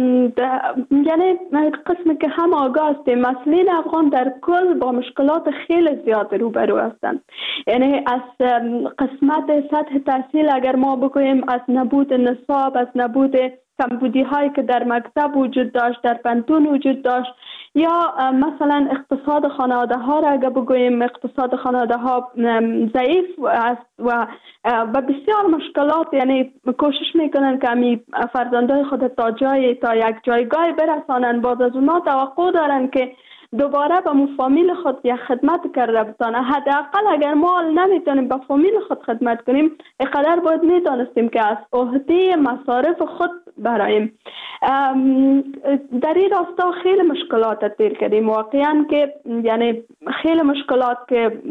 یعنی قسمی که هم آگاه هستیم مسئولین افغان در کل با مشکلات خیلی زیاد روبرو هستند. یعنی از قسمت سطح تحصیل اگر ما بگوییم، از نبود نصاب، از نبود کمبودی هایی که در مکتب وجود داشت، در پانتون وجود داشت، یا مثلا اقتصاد خانواده ها را اگر بگوییم اقتصاد خانواده ها ضعیف است و بسیار مشکلات، یعنی کوشش میکنن که امی فرزندای خود تا یک جایگاه برسانن، باز از اونا توقع دارن که دوباره به فامیل خود یک خدمت کرده بتانه. حداقل اگر ما نمیتونیم به فامیل خود خدمت کنیم، اینقدر باید میدانستیم که از عهده مصارف خود برایم. در این راستا خیلی مشکلات دیر کردیم واقعا، که یعنی خیلی مشکلات که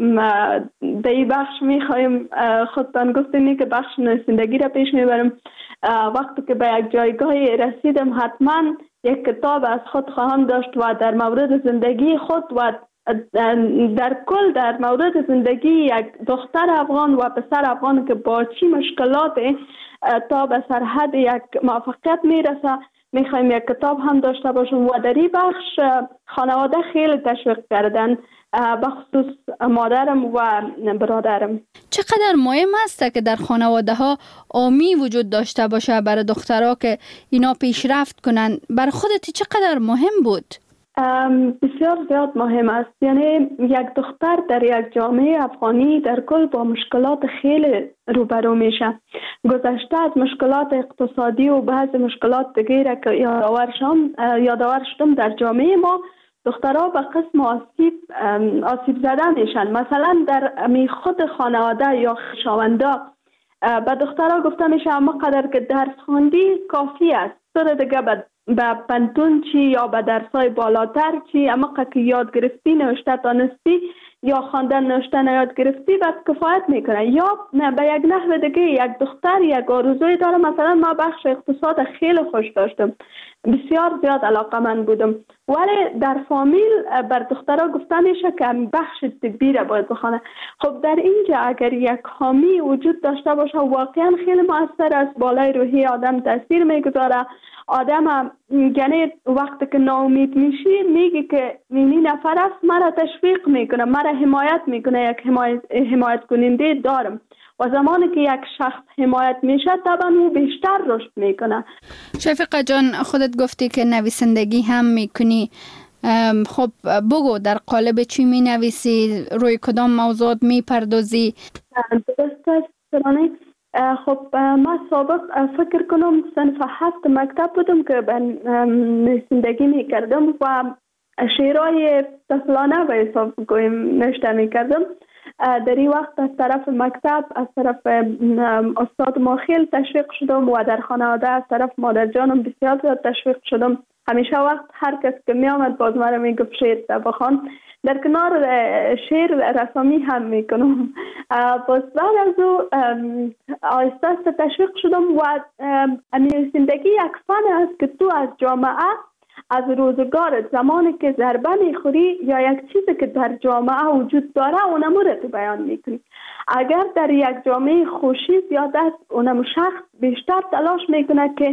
در این بخش میخوایم خودتان گفتیم که بخش زندگی را پیش میبرم. وقتی که به یک جایگاهی رسیدم حتما یک کتاب از خود خواهم داشت و در مورد زندگی خود و در کل در مورد زندگی یک دختر افغان و پسر افغان که با چی مشکلات تا به سرحد یک موفقیت میرسه میخوایم یک کتاب هم داشته باشم. و در این بخش خانواده خیلی تشویق کردن، بخصوص مادرم و برادرم. چقدر مهم است که در خانواده ها آمی وجود داشته باشه برای دخترها که اینا پیشرفت کنن؟ برای خودت چقدر مهم بود؟ بسیار زیاد مهم است. یعنی یک دختر در یک جامعه افغانی در کل با مشکلات خیلی روبرو میشه. گذشته از مشکلات اقتصادی و بعض مشکلات دیگه که یادآور شدم در جامعه ما، دخترها به قسم آسیب زده میشن. مثلا در خود خانواده یا خویشاوندا به دخترها گفته میشه اما قدر که درس خواندی کافی است، تو دیگه به پانتون چی یا به درسای بالاتر چی، اما که یاد گرفتی نوشته دانستی یا خواندن نوشته یاد گرفتی بس کفایت میکنه. یا به یک نحو دیگه یک دختر یک آرزوی داره. مثلا ما بخش اقتصاد خیلی خوش داشتم، بسیار زیاد علاقه من بودم، ولی در فامیل بر دخترها گفته میشه که بخش طبی را باید بخونه. خب در اینجا اگر یک حامی وجود داشته باشه واقعا خیلی مؤثر است، بالای روحی آدم تاثیر میگذاره. آدم یعنی وقتی که ناامید میشی میگه که این نفر است مرا تشویق میکنه، مرا حمایت میکنه، یک حمایت کننده دارم. و زمانی که یک شخص حمایت میشه طبعا او بیشتر رشد میکنه. شفقه جان، خودت گفتی که نویسندگی هم میکنی. خب بگو در قالب چی می نویسی؟ روی کدام موضوعات می پردازی؟ درست است. خب ما سابق فکر کنم صنف 7 مکتب بودم که نویسندگی می کردم و شعرهای طفلانه به حساب بگوییم نوشته می کردم. در این وقت از طرف مکتب، از طرف استاد ما خیلی تشویق شدم و در خانواده از طرف مادر جانم بسیار زیاد تشویق شدم. همیشه وقت هر کس که می آمد باز مرا می گفت شعر بخوان. در کنار شعر رسامی هم می کنم. باز بعد از او آهسته آهسته تشویق شدم و نویسندگی یک فن است که تو از جامعه، از روزگار زمانی که ضربه میخوری یا یک چیزی که در جامعه وجود داره اونمو رو تو بیان میکنی. اگر در یک جامعه خوشی زیاد است اونم شخص بیشتر تلاش میکنه که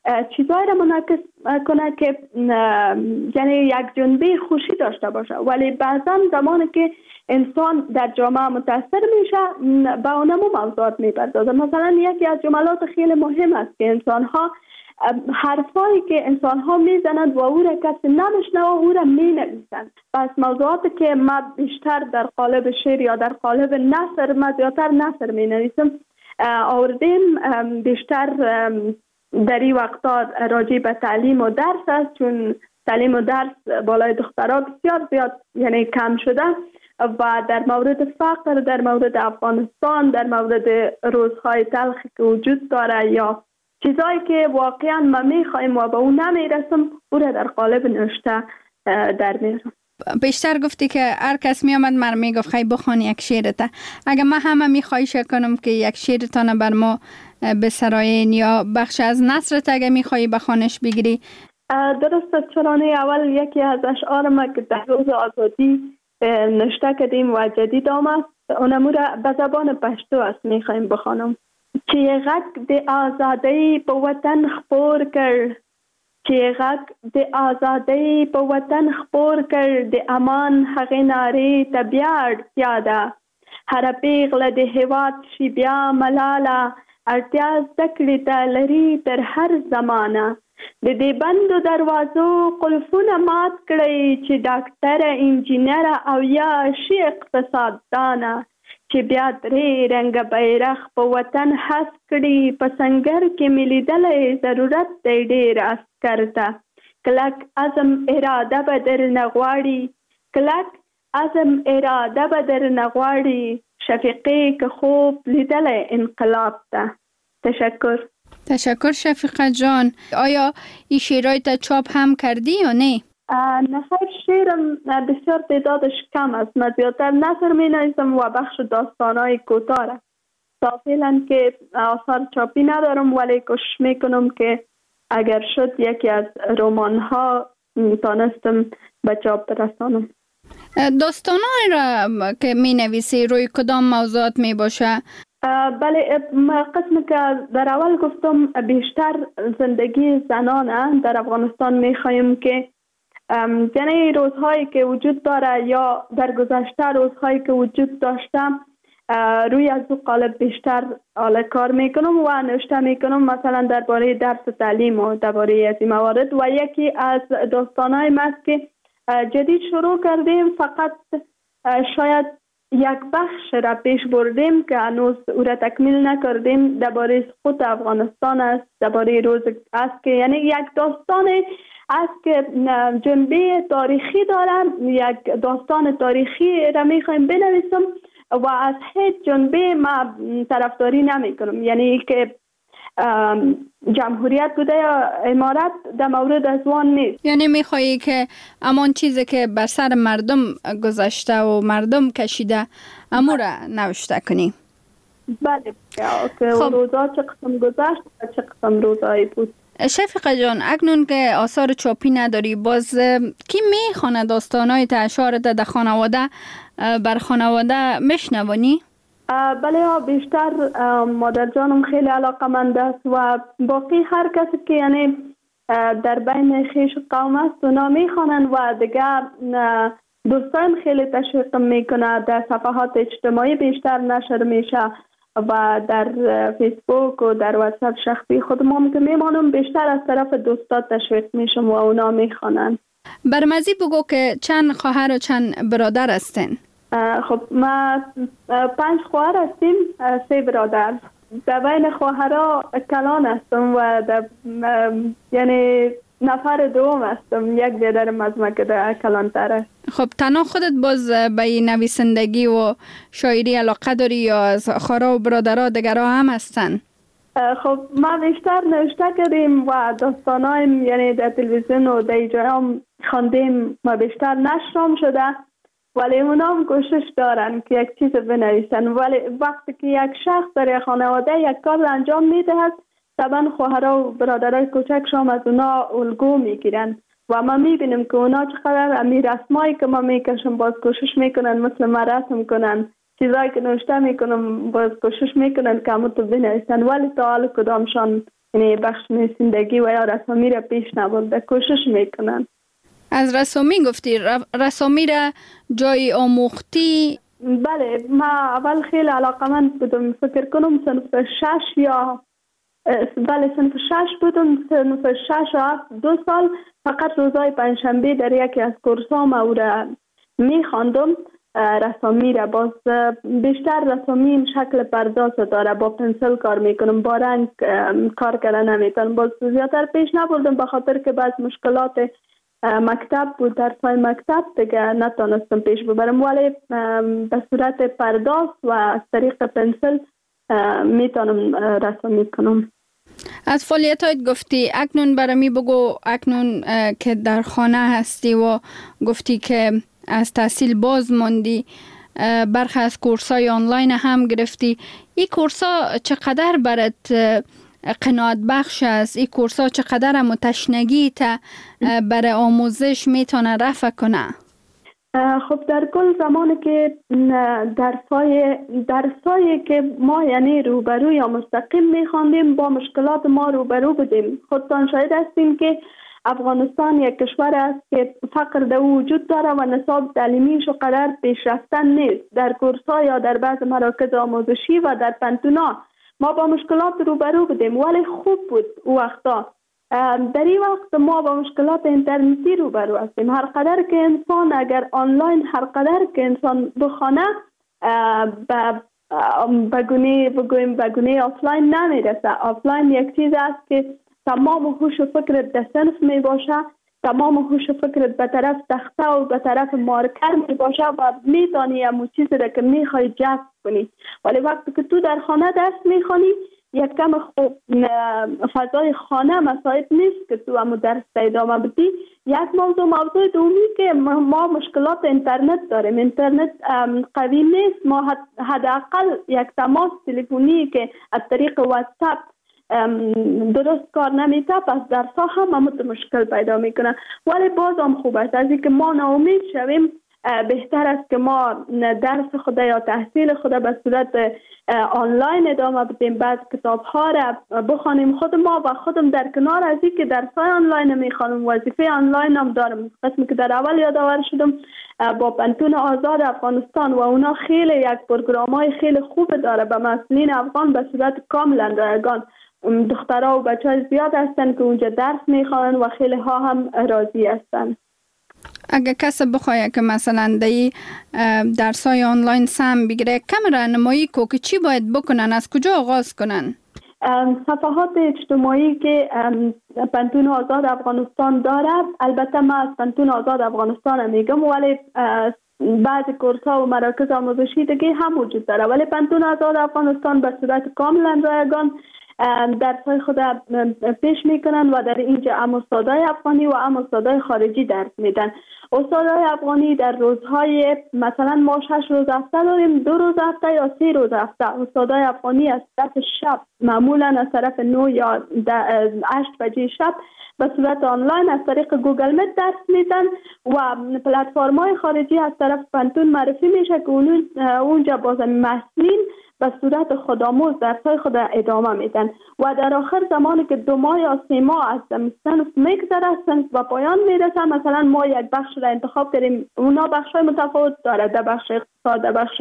چیزایی را منعکس کنه که یعنی یک جنبه خوشی داشته باشه، ولی بعضا زمانی که انسان در جامعه متاثر میشه به اونم موضوعات میپردازه. مثلا یکی از جملات خیلی مهم است که انسان‌ها حرفایی که انسان‌ها میزنند و او را کسی نمیشنوه او را مینویسند. پس موضوعاتی که ما بیشتر در قالب شعر یا در قالب نثر، ما زیادتر نثر مینویسم، آوردیم بیشتر در این وقتا راجع به تعلیم و درس است، چون تعلیم و درس بالای دخترها بسیار زیاد یعنی کم شده و در مورد فقر، در مورد افغانستان، در مورد روزهای تلخی که وجود داره یا چیزایی که واقعا ما میخوایم و به اون نمیرسم، او را در قالب نوشته در میارم. بیشتر گفتی که هر کس می آمد من میگفت خیلی بخوان یک شعرته. اگه ما همه میخواهیش کنم که یک شعرتانه بر ما بسراین یا بخش از نثرت اگه میخوایی بخوانش بگیری. درست است. چرانه اول یکی از اشعار ما که در روز آزادی نوشته کردیم و جدید آمد، اونمو را به زبان پشتو است میخوایم بخوانم. چه غک د آزادی په وطن خپور کړ، چې غک د آزادی په وطن خپور کړ، د امان هغې نارې ته بیا اړتیا ده. هره پیغله د هیواد شي بیا ملاله، اړتیا زده کړې ته لري تر هر زمانه. د دې بندو دروازو قلفونه مات کړئ، چې ډاکټره، انجینره او یا شي اقتصاددانه، چې بیا درې رنګه بیرغ په وطن حس کړي. په سنګر کې مې لیدلی ضرورت دی ډېر عسکر ته. کلک عزم اراده به درنه غواړي، کلک عزم اراده به درنه غواړي. شفیقې که خوب لیدلی انقلاب ته. تشکر شفیقه جان. آیا این شعرهای تا چاپ هم کردی یا نه؟ نه خیر، شعرم بسیار تعدادش کم است. من زیادتر نثر می نویسم و بخش داستانهای کوتاه. تا فعلا که آثار چاپی ندارم، ولی کوشش میکنم که اگر شد یکی از رمان ها تانستم به چاپ برسانم. داستانهای را که می نویسی روی کدام موضوعات می باشه؟ بله، قسم که در اول گفتم بیشتر زندگی زنانه در افغانستان میخوایم که یعنی روزهایی که وجود داره یا در گذشته روزهایی که وجود داشته روی از او قالب بیشتر کار میکنم و نوشته میکنم، مثلا درباره درس و تعلیم و درباره از این موارد. و یکی از داستانهای ما است که جدید شروع کردیم، فقط شاید یک بخش را پیش بردیم که هنوز او را تکمیل نکردیم. درباره سقوط افغانستان است، درباره روز است که یعنی یک داستان است که جنبه تاریخی دارم، یک داستان تاریخی را میخوایم بنویسم و از هیچ جنبه ما طرفداری نمی کنم، یعنی که جمهوریت بوده یا امارت در مورد از وان نیست. یعنی میخوایی که امان چیزی که بر سر مردم گذشته و مردم کشیده امو را نوشته کنی؟ بله، که روزا چه قسم گذشت و چه قسم روزایی بود. شفیقه جان، اکنون که آثار چاپی نداری، باز کی میخونه داستانهای اشعارت در خانواده بر خانواده میشنوانی؟ بله، بیشتر مادر جانم خیلی علاقه‌مند است و باقی هر کسی که یعنی در بین خیش قوم است اونا میخوانند و دیگر دوستان خیلی تشویقم میکنه. در صفحات اجتماعی بیشتر نشر میشه و در فیسبوک و در واتساپ شخصی خودم که میمانم بیشتر از طرف دوستا تشویق میشم و اونا میخوانند. برمزی بگو که چند خواهر و چند برادر هستین؟ خب ما 5 خواهر هستیم، 3 برادر. در بین خواهرها کلان هستم و یعنی نفر دوم هستم. یک برادرم از ما که در کلان تر است. خب تنها خودت باز به نویسندگی و شاعری علاقه داری یا از خواهرها و برادرها دیگرها هم هستن؟ خب ما بیشتر نوشته کردیم و داستانایم یعنی در تلویزیون و در جایم خواندیم و بیشتر نشرم شده، ولی اونا هم کوشش دارن که یک چیز بنویسن. ولی وقتی که یک شخص در خانواده یک کار انجام میدهد، طبعا خواهرها و برادرای کوچکشان از اونا الگو میگیرن و ما میبینیم که اونا چقدر امی رسمایی که ما میکشم باز کوشش میکنن مثل ما رسم کنن، چیزایی که نوشته میکنم باز کوشش میکنن که همون تو بنویسن، ولی تا حال کدامشان یعنی بخش نویسندگی و یا رسامی را پیش نبرده کوشش میکنن. از رسامی گفتی، رسامی را جای آموختی؟ بله، ما اول خیلی علاقمند بودم، فکر کنم صنف 6 یا بله صنف 6 بودم، صنف 6 و 2 سال فقط روزهای پنجشنبه در یکی از کورسام او را میخواندم. رسامی را باز بیشتر رسامی این شکل پرداز داره، با پنسل کار میکنم، با رنگ کار کردن نمیتونم، باز زیادتر پیش نبردم به خاطر که بعض مشکلات مکتب بود، درسای مکتب دیگه نتونستم پیش ببرم، ولی به صورت پرداز و از طریق پنسل میتونم رسامی کنم. از فعالیتات گفتی، اکنون برمی بگو، اکنون که در خانه هستی و گفتی که از تحصیل باز ماندی، برخی از کورسای آنلاین هم گرفتی، این کورسا چقدر برات قناعت بخش است؟ این کورسا چقدر هم تشنگی تا برای آموزش میتونه رفع کنه؟ خب در کل زمانی که درسایی که ما یعنی روبرو یا مستقیم میخواندیم با مشکلات ما روبرو بودیم. خودتان شاهد هستیم که افغانستان یک کشور است که فقر در وجود داره و نصاب تعلیمیش قدر پیشرفتن نیست. در کورس‌ها یا در بعض مراکز آموزشی و در پنتونا ما با مشکلات روبرو بودیم، ولی خوب بود او وقتا. در این وقت ما با مشکلات اینترنتی روبرو هستیم. هر قدر که انسان اگر آنلاین هر قدر که انسان بخونه به گونه آفلاین نمیرسه. آفلاین یک چیز است که تمام هوش و فکرت در صنف می باشه، تمام هوش و فکرت به طرف تخته و به طرف مارکر می باشه و میتونی همون چیزی را که میخوای جذب کنی. ولی وقتی که تو در خانه درس میخوانی، یک کم خوب فضای خانه مساعد نیست که تو همون درس ادامه بدی. یک موضوع دومی که ما مشکلات اینترنت داریم. اینترنت قوی نیست. ما حداقل یک تماس تلفنی که از طریق واتساپ درست کار نمیته، پس درس‌ها هم مشکل پیدا میکنه. ولی باز هم خوب است از اینکه ما ناامید شویم. بهتر است که ما درس خود یا تحصیل خود به صورت آنلاین ادامه بدیم، بعد کتاب ها را بخوانیم خود ما و خودم در کنار از این که درس های آنلاین میخوانم، وظیفه آنلاین هم دارم. قسمی که در اول یادآور شدم با پنتون آزاد افغانستان و اونا خیلی یک پروگرام های خیلی خوب داره به مسئولین افغان به صورت کاملا رایگان. دخترها و بچه های زیاد هستن که اونجا درس میخوانن و خیلی ها هم راضی هستن. اگه کسی بخواه که مثلا دی درسای آنلاین سم بگیره، کم راهنمایی که چی باید بکنن، از کجا آغاز کنن؟ صفحات اجتماعی که پنتون آزاد افغانستان داره، البته من از پنتون آزاد افغانستان میگم، ولی بعضی کورس ها و مراکز آموزشی دیگه هم وجود داره، ولی پنتون آزاد افغانستان به صورت کاملا رایگان درس‌های خود پیش میکنن و در اینجا هم استادای افغانی و هم استادای خارجی درس میدن. استادای افغانی در روزهای مثلا ما 6 روز هفته داریم، 2 روز هفته یا 3 روز هفته. استادای افغانی از طرف شب، معمولا از طرف 9 یا 8 بجه شب به صورت آنلاین از طریق گوگل میت درس میدن و پلتفرم‌های خارجی از طرف پنتون معرفی میشه که اونجا باز محصولین به صورت خودآموز درس‌های خود ادامه میدن و در آخر زمانی که 2 ماه یا 3 ماه از صنف میگذره، صنف به پایان میرسه، مثلا ما یک بخش را انتخاب کردیم، اونا بخش‌های متفاوت داره، در بخش اقتصاد، در بخش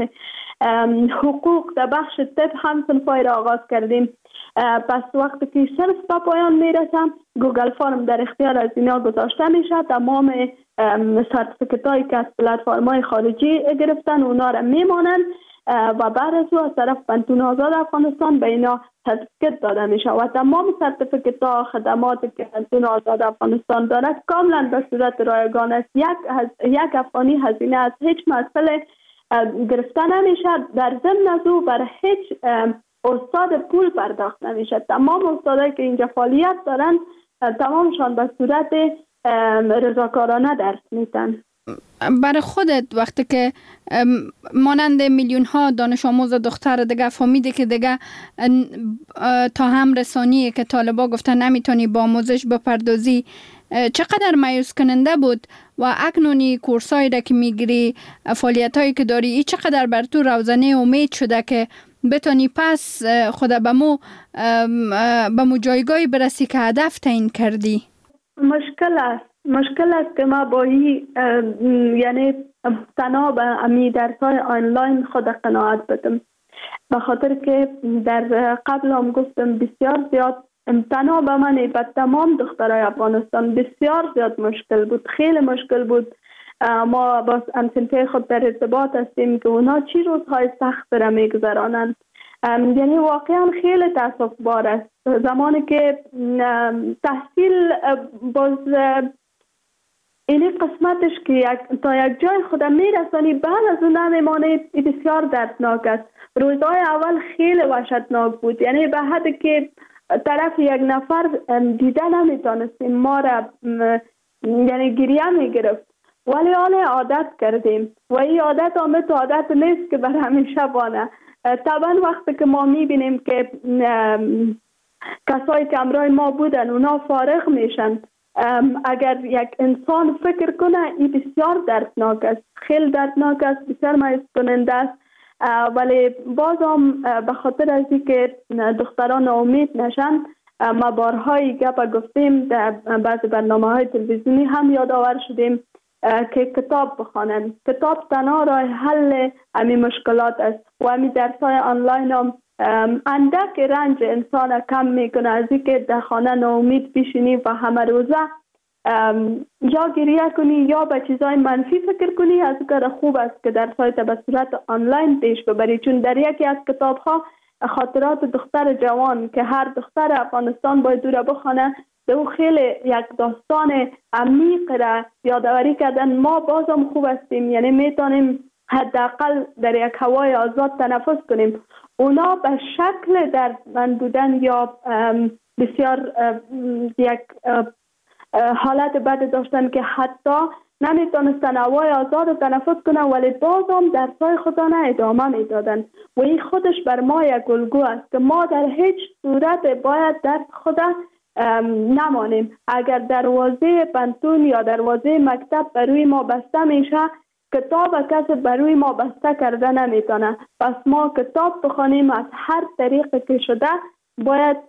حقوق، در بخش طب هم صنف‌های را آغاز کردیم. پس وقتی که صنف به پایان میرسه، گوگل فرم در اختیار از اینا گذاشته میشه. تمام سرتیفیکت‌هایی که از پلتفرم‌های خارجی گرفتن اونا را میمانند و بعد از او از طرف پنتون آزاد افغانستان به اینا سرتیفیکت داده میشه و تمام سرتیفیکت ها خدماتی که پنتون آزاد افغانستان دارد کاملا به صورت رایگان است. یک افغانی هزینه از هیچ مسئله گرفته نمیشه. در ضمن از او بر هیچ استاد پول پرداخت نمیشه. تمام استادایی که اینجا فعالیت دارن تمامشان به صورت رضاکارانه درس میدن. برای خودت وقتی که مانند میلیون ها دانش آموز دختر دیگه فهمیده که دیگه تا هم رسانیه که طالبا گفتن نمیتونی با آموزش بپردازی، چقدر مایوس کننده بود و اکنونی کورسایی را که میگیری، فعالیتایی که داری، چقدر بر تو روزنه امید شده که بتانی پس خود به مو جایگاهی برسی که هدف تعیین کردی؟ مشکل است که ما با یعنی تنها به امی درس‌های آنلاین خود قناعت بدم، به خاطر که در قبل هم گفتم بسیار زیاد تنها به من به تمام دخترای افغانستان بسیار زیاد مشکل بود، خیلی مشکل بود. ما با همسنفی خود در ارتباط هستیم که اونا چی روزهای سخت را میگذرانند. یعنی واقعا خیلی تاسف بار است زمانی که تحصیل باز اینی قسمتش که تا یک جای خودم میرسانی بعد از اون نمیمانه، بسیار دردناک است. روزهای اول خیلی وحشتناک بود، یعنی به حدی که طرف یک نفر دیده نمیتونستیم، ما را یعنی گریه میگرفت، ولی حالا عادت کردیم و این عادت آمد عادت نیست که بر همیشه بانه. طبعا وقتی که ما میبینیم که کسایی که همراه ما بودن اونا فارغ میشن، اگر یک انسان فکر کنه این بسیار دردناک است، خیلی دردناک است، بسیار مایوس کننده است. ولی باز هم به خاطر از اینکه دختران ناامید نشن، ما بارهای گپ گفتیم در بعض برنامه‌های تلویزیونی هم یادآور شدیم که کتاب بخوانند. کتاب تنها راه حل همین مشکلات است و همین درس‌های آنلاین هم اندک رنج انسان کم میکنه از اینکه در خانه ناامید بشینی و همه روزه یا گریه کنی یا به چیزای منفی فکر کنی. از کار خوب است که درس‌های به صورت آنلاین پیش ببری، چون در یکی از کتاب‌ها خاطرات دختر جوان که هر دختر افغانستان باید دوره بخونه، او خیلی یک داستان عمیق را یادآوری کردن. ما بازم خوب هستیم، یعنی میتونیم حداقل در یک هوای آزاد تنفس کنیم. اونا به شکل دردمند بودن یا بسیار یک حالت بد داشتن که حتی نمیتونستن هوای آزاد تنفس کنن، ولی بازم درسای خودانه ادامه میدادن و این خودش بر ما یک الگو است که ما در هیچ صورت باید درس خود نمانیم. اگر دروازه پنتون یا دروازه مکتب بروی ما بسته میشه، کتاب کسی بروی ما بسته کرده نمیتونه. پس ما کتاب بخوانیم، از هر طریقی که شده باید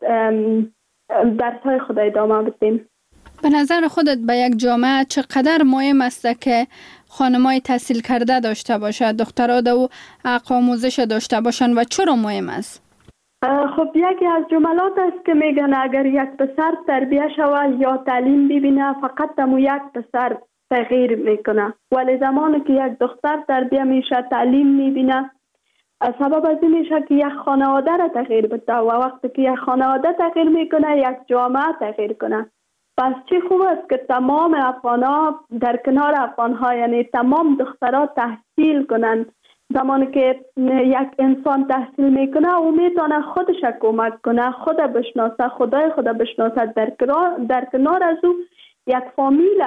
درس‌های خود ادامه بدیم. به نظر خودت به یک جامعه چقدر مهم است که خانم‌های تحصیل کرده داشته باشد، دخترها و حق آموزش داشته باشند و چرا مهم است؟ خب یکی از جملات است که میگن اگر یک پسر تربیه شود یا تعلیم ببینه، فقط تمو یک پسر تغییر میکنه، ولی زمانی که یک دختر تربیه میشه تعلیم میبینه، سبب از این میشه که یک خانواده را تغییر بده و وقتی که یک خانواده تغییر میکنه یک جامعه تغییر کنه. پس چی خوب است که تمام افغان‌ها در کنار افغان‌ها، یعنی تمام دخترها تحصیل کنند. زمانی که یک انسان تحصیل میکنه او میتونه خودش کمک کنه، خود بشناسه، خدای خود بشناسه، در کنار از او یک فامیل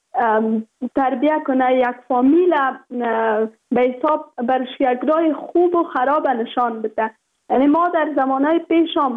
تربیه کنه، یک فامیل به حساب برش یک راه خوب و خراب نشان بده. یعنی ما در زمانهای پیشم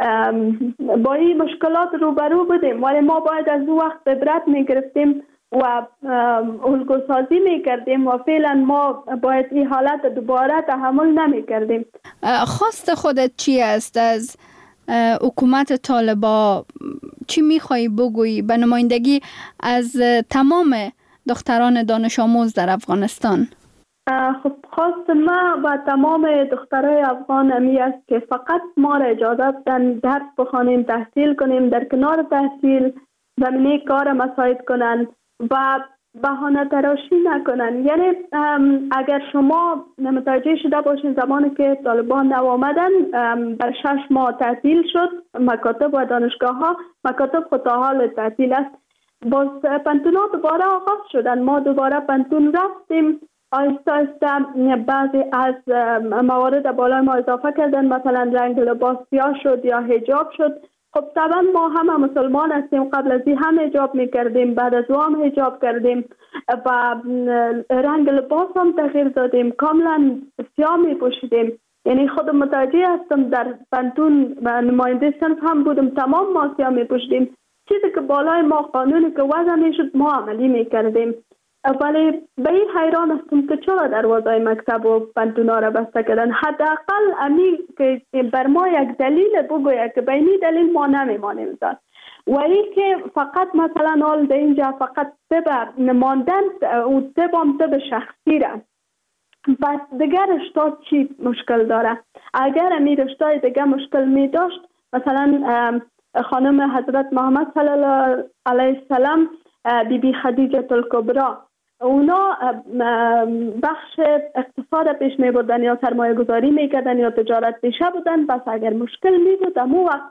با این مشکلات روبرو بودیم، ولی ما باید از او وقت عبرت میگرفتیم و الگوسازی میکردیم و فعلا ما باید این حالت دوباره تحمل نمیکردیم. خواست خودت چی است از حکومت طالبان؟ چی میخوایی بگویی به نمایندگی از تمام دختران دانش آموز در افغانستان؟ خب خواست ما و تمام دخترای افغان امی است که فقط ما را اجازه بدن درس بخوانیم، تحصیل کنیم، در کنار تحصیل زمینه کار مساعد کنند و بهانه تراشی نکنن. یعنی اگر شما متوجه شده باشین زمانی که طالبان آمدن بر 6 ماه تعطیل شد مکاتب و دانشگاه ها، مکاتب خود تا حال تعطیل است، باز پنتون ها دوباره آغاز شدن. ما دوباره پنتون رفتیم، آهسته آهسته بعضی از موارد بالای ما اضافه کردن، مثلا رنگ لباس سیاه شد یا حجاب شد. خب طبعا ما همه مسلمان هستیم، قبل از این هم حجاب میکردیم، بعد از او هم حجاب کردیم و رنگ لباس هم تغییر دادیم، کاملا سیاه میپوشیدیم. یعنی خود متوجه هستم در پنتون و نماینده صنف هم بودم، تمام ما سیاه میپوشیدیم. چیزی که بالای ما قانونی که وضع میشد ما عملی میکردیم. ولی به این حیران هستم که چرا دروازه مکتب و پانتونا را بسته کردن. حداقل امی که بر ما یک دلیل بگوید که به این دلیل ما نمیمانیم زد و این که فقط مثلا حال در اینجا فقط طب ماندن و طب شخصی را بس دیگر رشته چی مشکل داره؟ اگر امی رشته دیگر مشکل می داشت مثلا خانم حضرت محمد صلی الله علیه السلام بی بی خدیجه الکبری اونا بخش اقتصاد پیش می بردن یا سرمایه گذاری می کردن یا تجارت پیشه بودن. بس اگر مشکل می بود امو وقت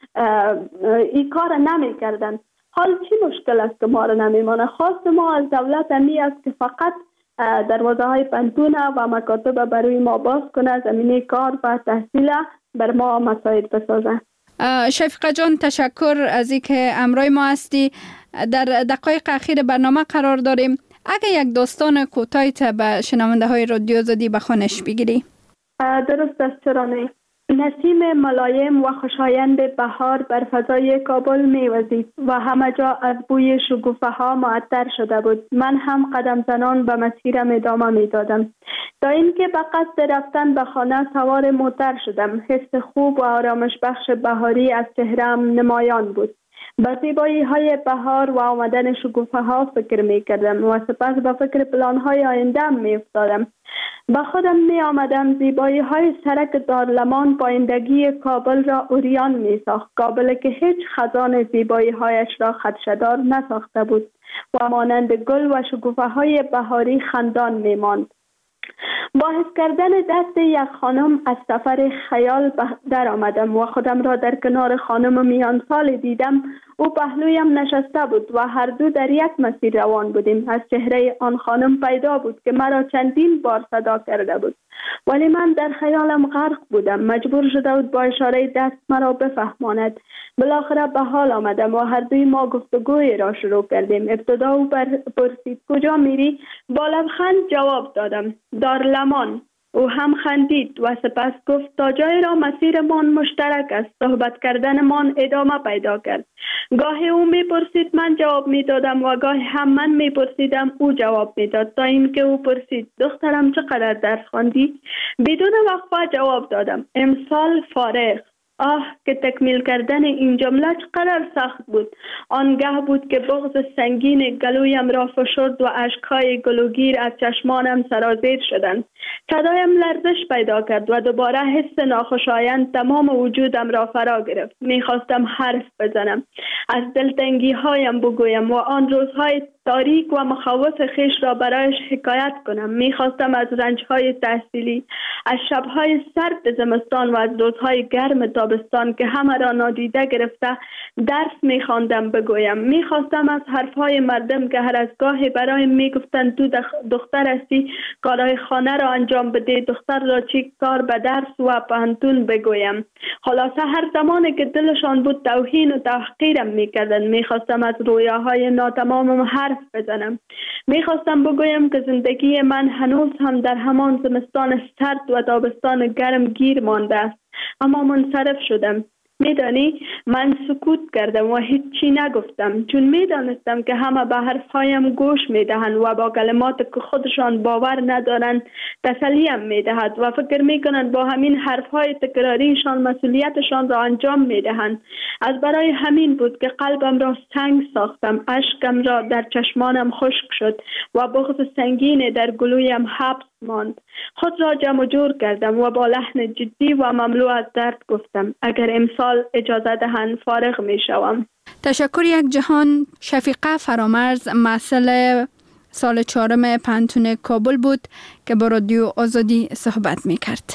این کار نمی کردن. حال چی مشکل است که ما را نمی مانه؟ خواست ما از دولت امی است که فقط دروازه های پانتون و مکاتب برای ما باز کنه، زمینه کار و تحصیل بر ما مساعد بسازه. شفیقه جان تشکر از اینکه همراه ما هستی. در دقایق اخیر برنامه قرار داریم. اگه یک داستان کوتاهی به شنونده های رادیو آزادی به خوانش بگیری. درست است، چرا نه؟ نسیم ملایم و خوشایند بهار بر فضای کابل می‌وزید و همه جا از بوی شکوفه ها معطر شده بود. من هم قدم زنان به مسیرم ادامه می‌دادم تا اینکه به قصد رفتن به خانه سوار موتر شدم. حس خوب و آرامش بخش بهاری از چهره‌ام نمایان بود. به زیبایی های بهار و آمدن شکوفه ها فکر می کردم و سپس به فکر پلان های آینده می افتادم. با خودم می آمدم زیبایی های سرک دارلمان پایندگی کابل را اوریان می ساخت. کابل که هیچ خزان زیبایی هایش را خدشه‌دار نساخته بود و مانند گل و شکوفه های بهاری خندان می ماند. با حس کردن دست یک خانم از سفر خیال در آمدم و خودم را در کنار خانم میان سال دیدم. او پهلویم نشسته بود و هر دو در یک مسیر روان بودیم. از چهره آن خانم پیدا بود که مرا چندین بار صدا کرده بود، ولی من در خیالم غرق بودم. مجبور شده بود با اشاره دست مرا بفهماند. بالاخره به حال آمدم و هر دوی ما گفتگوی را شروع کردیم. ابتدا او پرسید کجا میری؟ با لبخند جواب دادم دارلمان. او هم خندید و سپس گفت تا جای را مسیرمان مشترک است. صحبت کردنمان ادامه پیدا کرد. گاهی او میپرسید من جواب میدادم و گاهی هم من میپرسیدم او جواب میداد تا اینکه او پرسید دخترم چقدر درس خواندی؟ بدون وقفه جواب دادم امسال فارغ. که تکمیل کردن این جمله چقدر سخت بود. آنگاه بود که بغض سنگین گلویم را فشرد و اشکهای گلوگیر از چشمانم سرازیر شدند. صدایم لرزش پیدا کرد و دوباره حس ناخوشایند تمام وجودم را فرا گرفت. میخواستم حرف بزنم، از دلتنگی هایم بگویم و آن روزهای تاریک و مخاوف خیش را برایش حکایت کنم. میخواستم از رنجهای تحصیلی، از شبهای سرد زمستان و از روزهای گرم تابستان که همه را نادیده گرفته درس میخواندم بگویم. میخواستم از حرفهای مردم که هر از گاهی برایم میگفتند تو دختر هستی کارهای خانه را انجام بده، دختر را چی کار به درس و پانتون بگویم. خلاصه هر زمانی که دلشان بود توهین و تحقیرم میکردند. میخواستم از رویاهای ناتمامم حرف بزنم. میخواستم بگویم که زندگی من هنوز هم در همان زمستان سرد و تابستان گرم گیر مانده است، اما منصرف شدم. میدانی من سکوت کردم و هیچی نگفتم، چون میدانستم که همه به حرفهایم گوش میدهند و با کلمات که خودشان باور ندارند تسلیم میدهد و فکر میکنند با همین حرفهای تکراریشان مسئولیتشان را انجام میدهند. از برای همین بود که قلبم را سنگ ساختم، اشکم را در چشمانم خشک شد و بغض سنگین در گلویم حبس ماند. خود را جمع جور کردم و با لحن جدی و مملو از درد گفتم اگر امسال اجازه دهند فارغ می شوم. تشکر یک جهان. شفیقه فرامرز مسئول سال 4 پانتون کابل بود که با رادیو آزادی صحبت می کرد.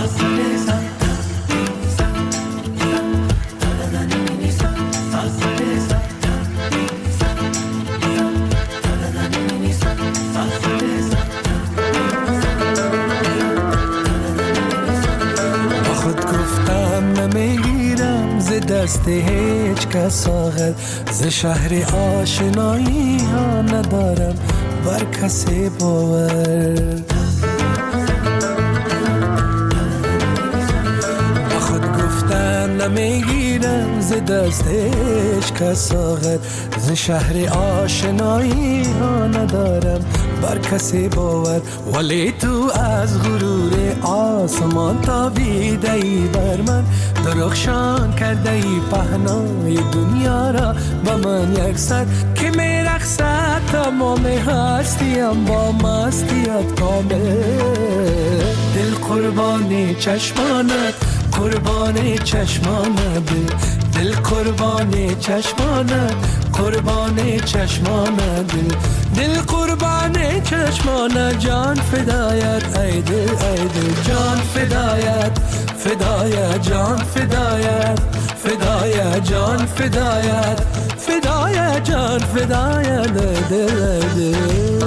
دست هیچ کس آخر ز شهر آشنایی ها ندارم بر کسی باور با خود گفتن نمیگیرم ز دست هیچ کس آخر ز شهر آشنایی ها ندارم بر کسی باور ولی تو از غرور آسمان تابیده ای بر من درخشان کرده ای پهنای دنیا را با من یک سر که می رقصد تمام هستیم با مستیت کامل دل قربان چشمانت قربان چشمانت دل قربان چشمانت قربان چشمانت دل قربان چشمانت جان فدایت ای دل جان فدایت فدایت جان فدایت فدایت جان فدایت فدایت جان فدایت دل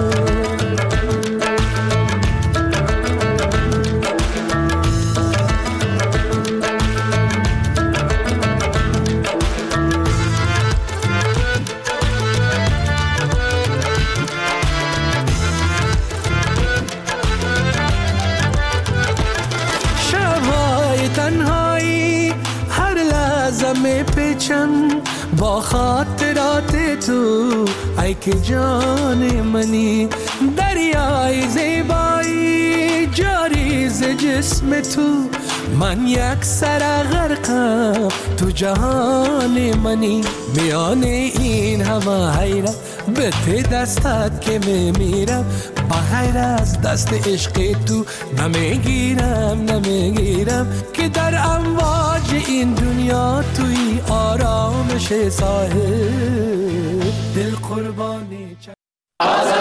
با خاطرات تو ای که جان منی دریای زیبایی جاری ز جسم تو من یک سر غرقم تو جهان منی میان این همه حیرت به ته دستت که میمیرم بغیر از دست عشق تو نمیگیرم که در امواج این دنیا توی آرامش ساحل دل قربانی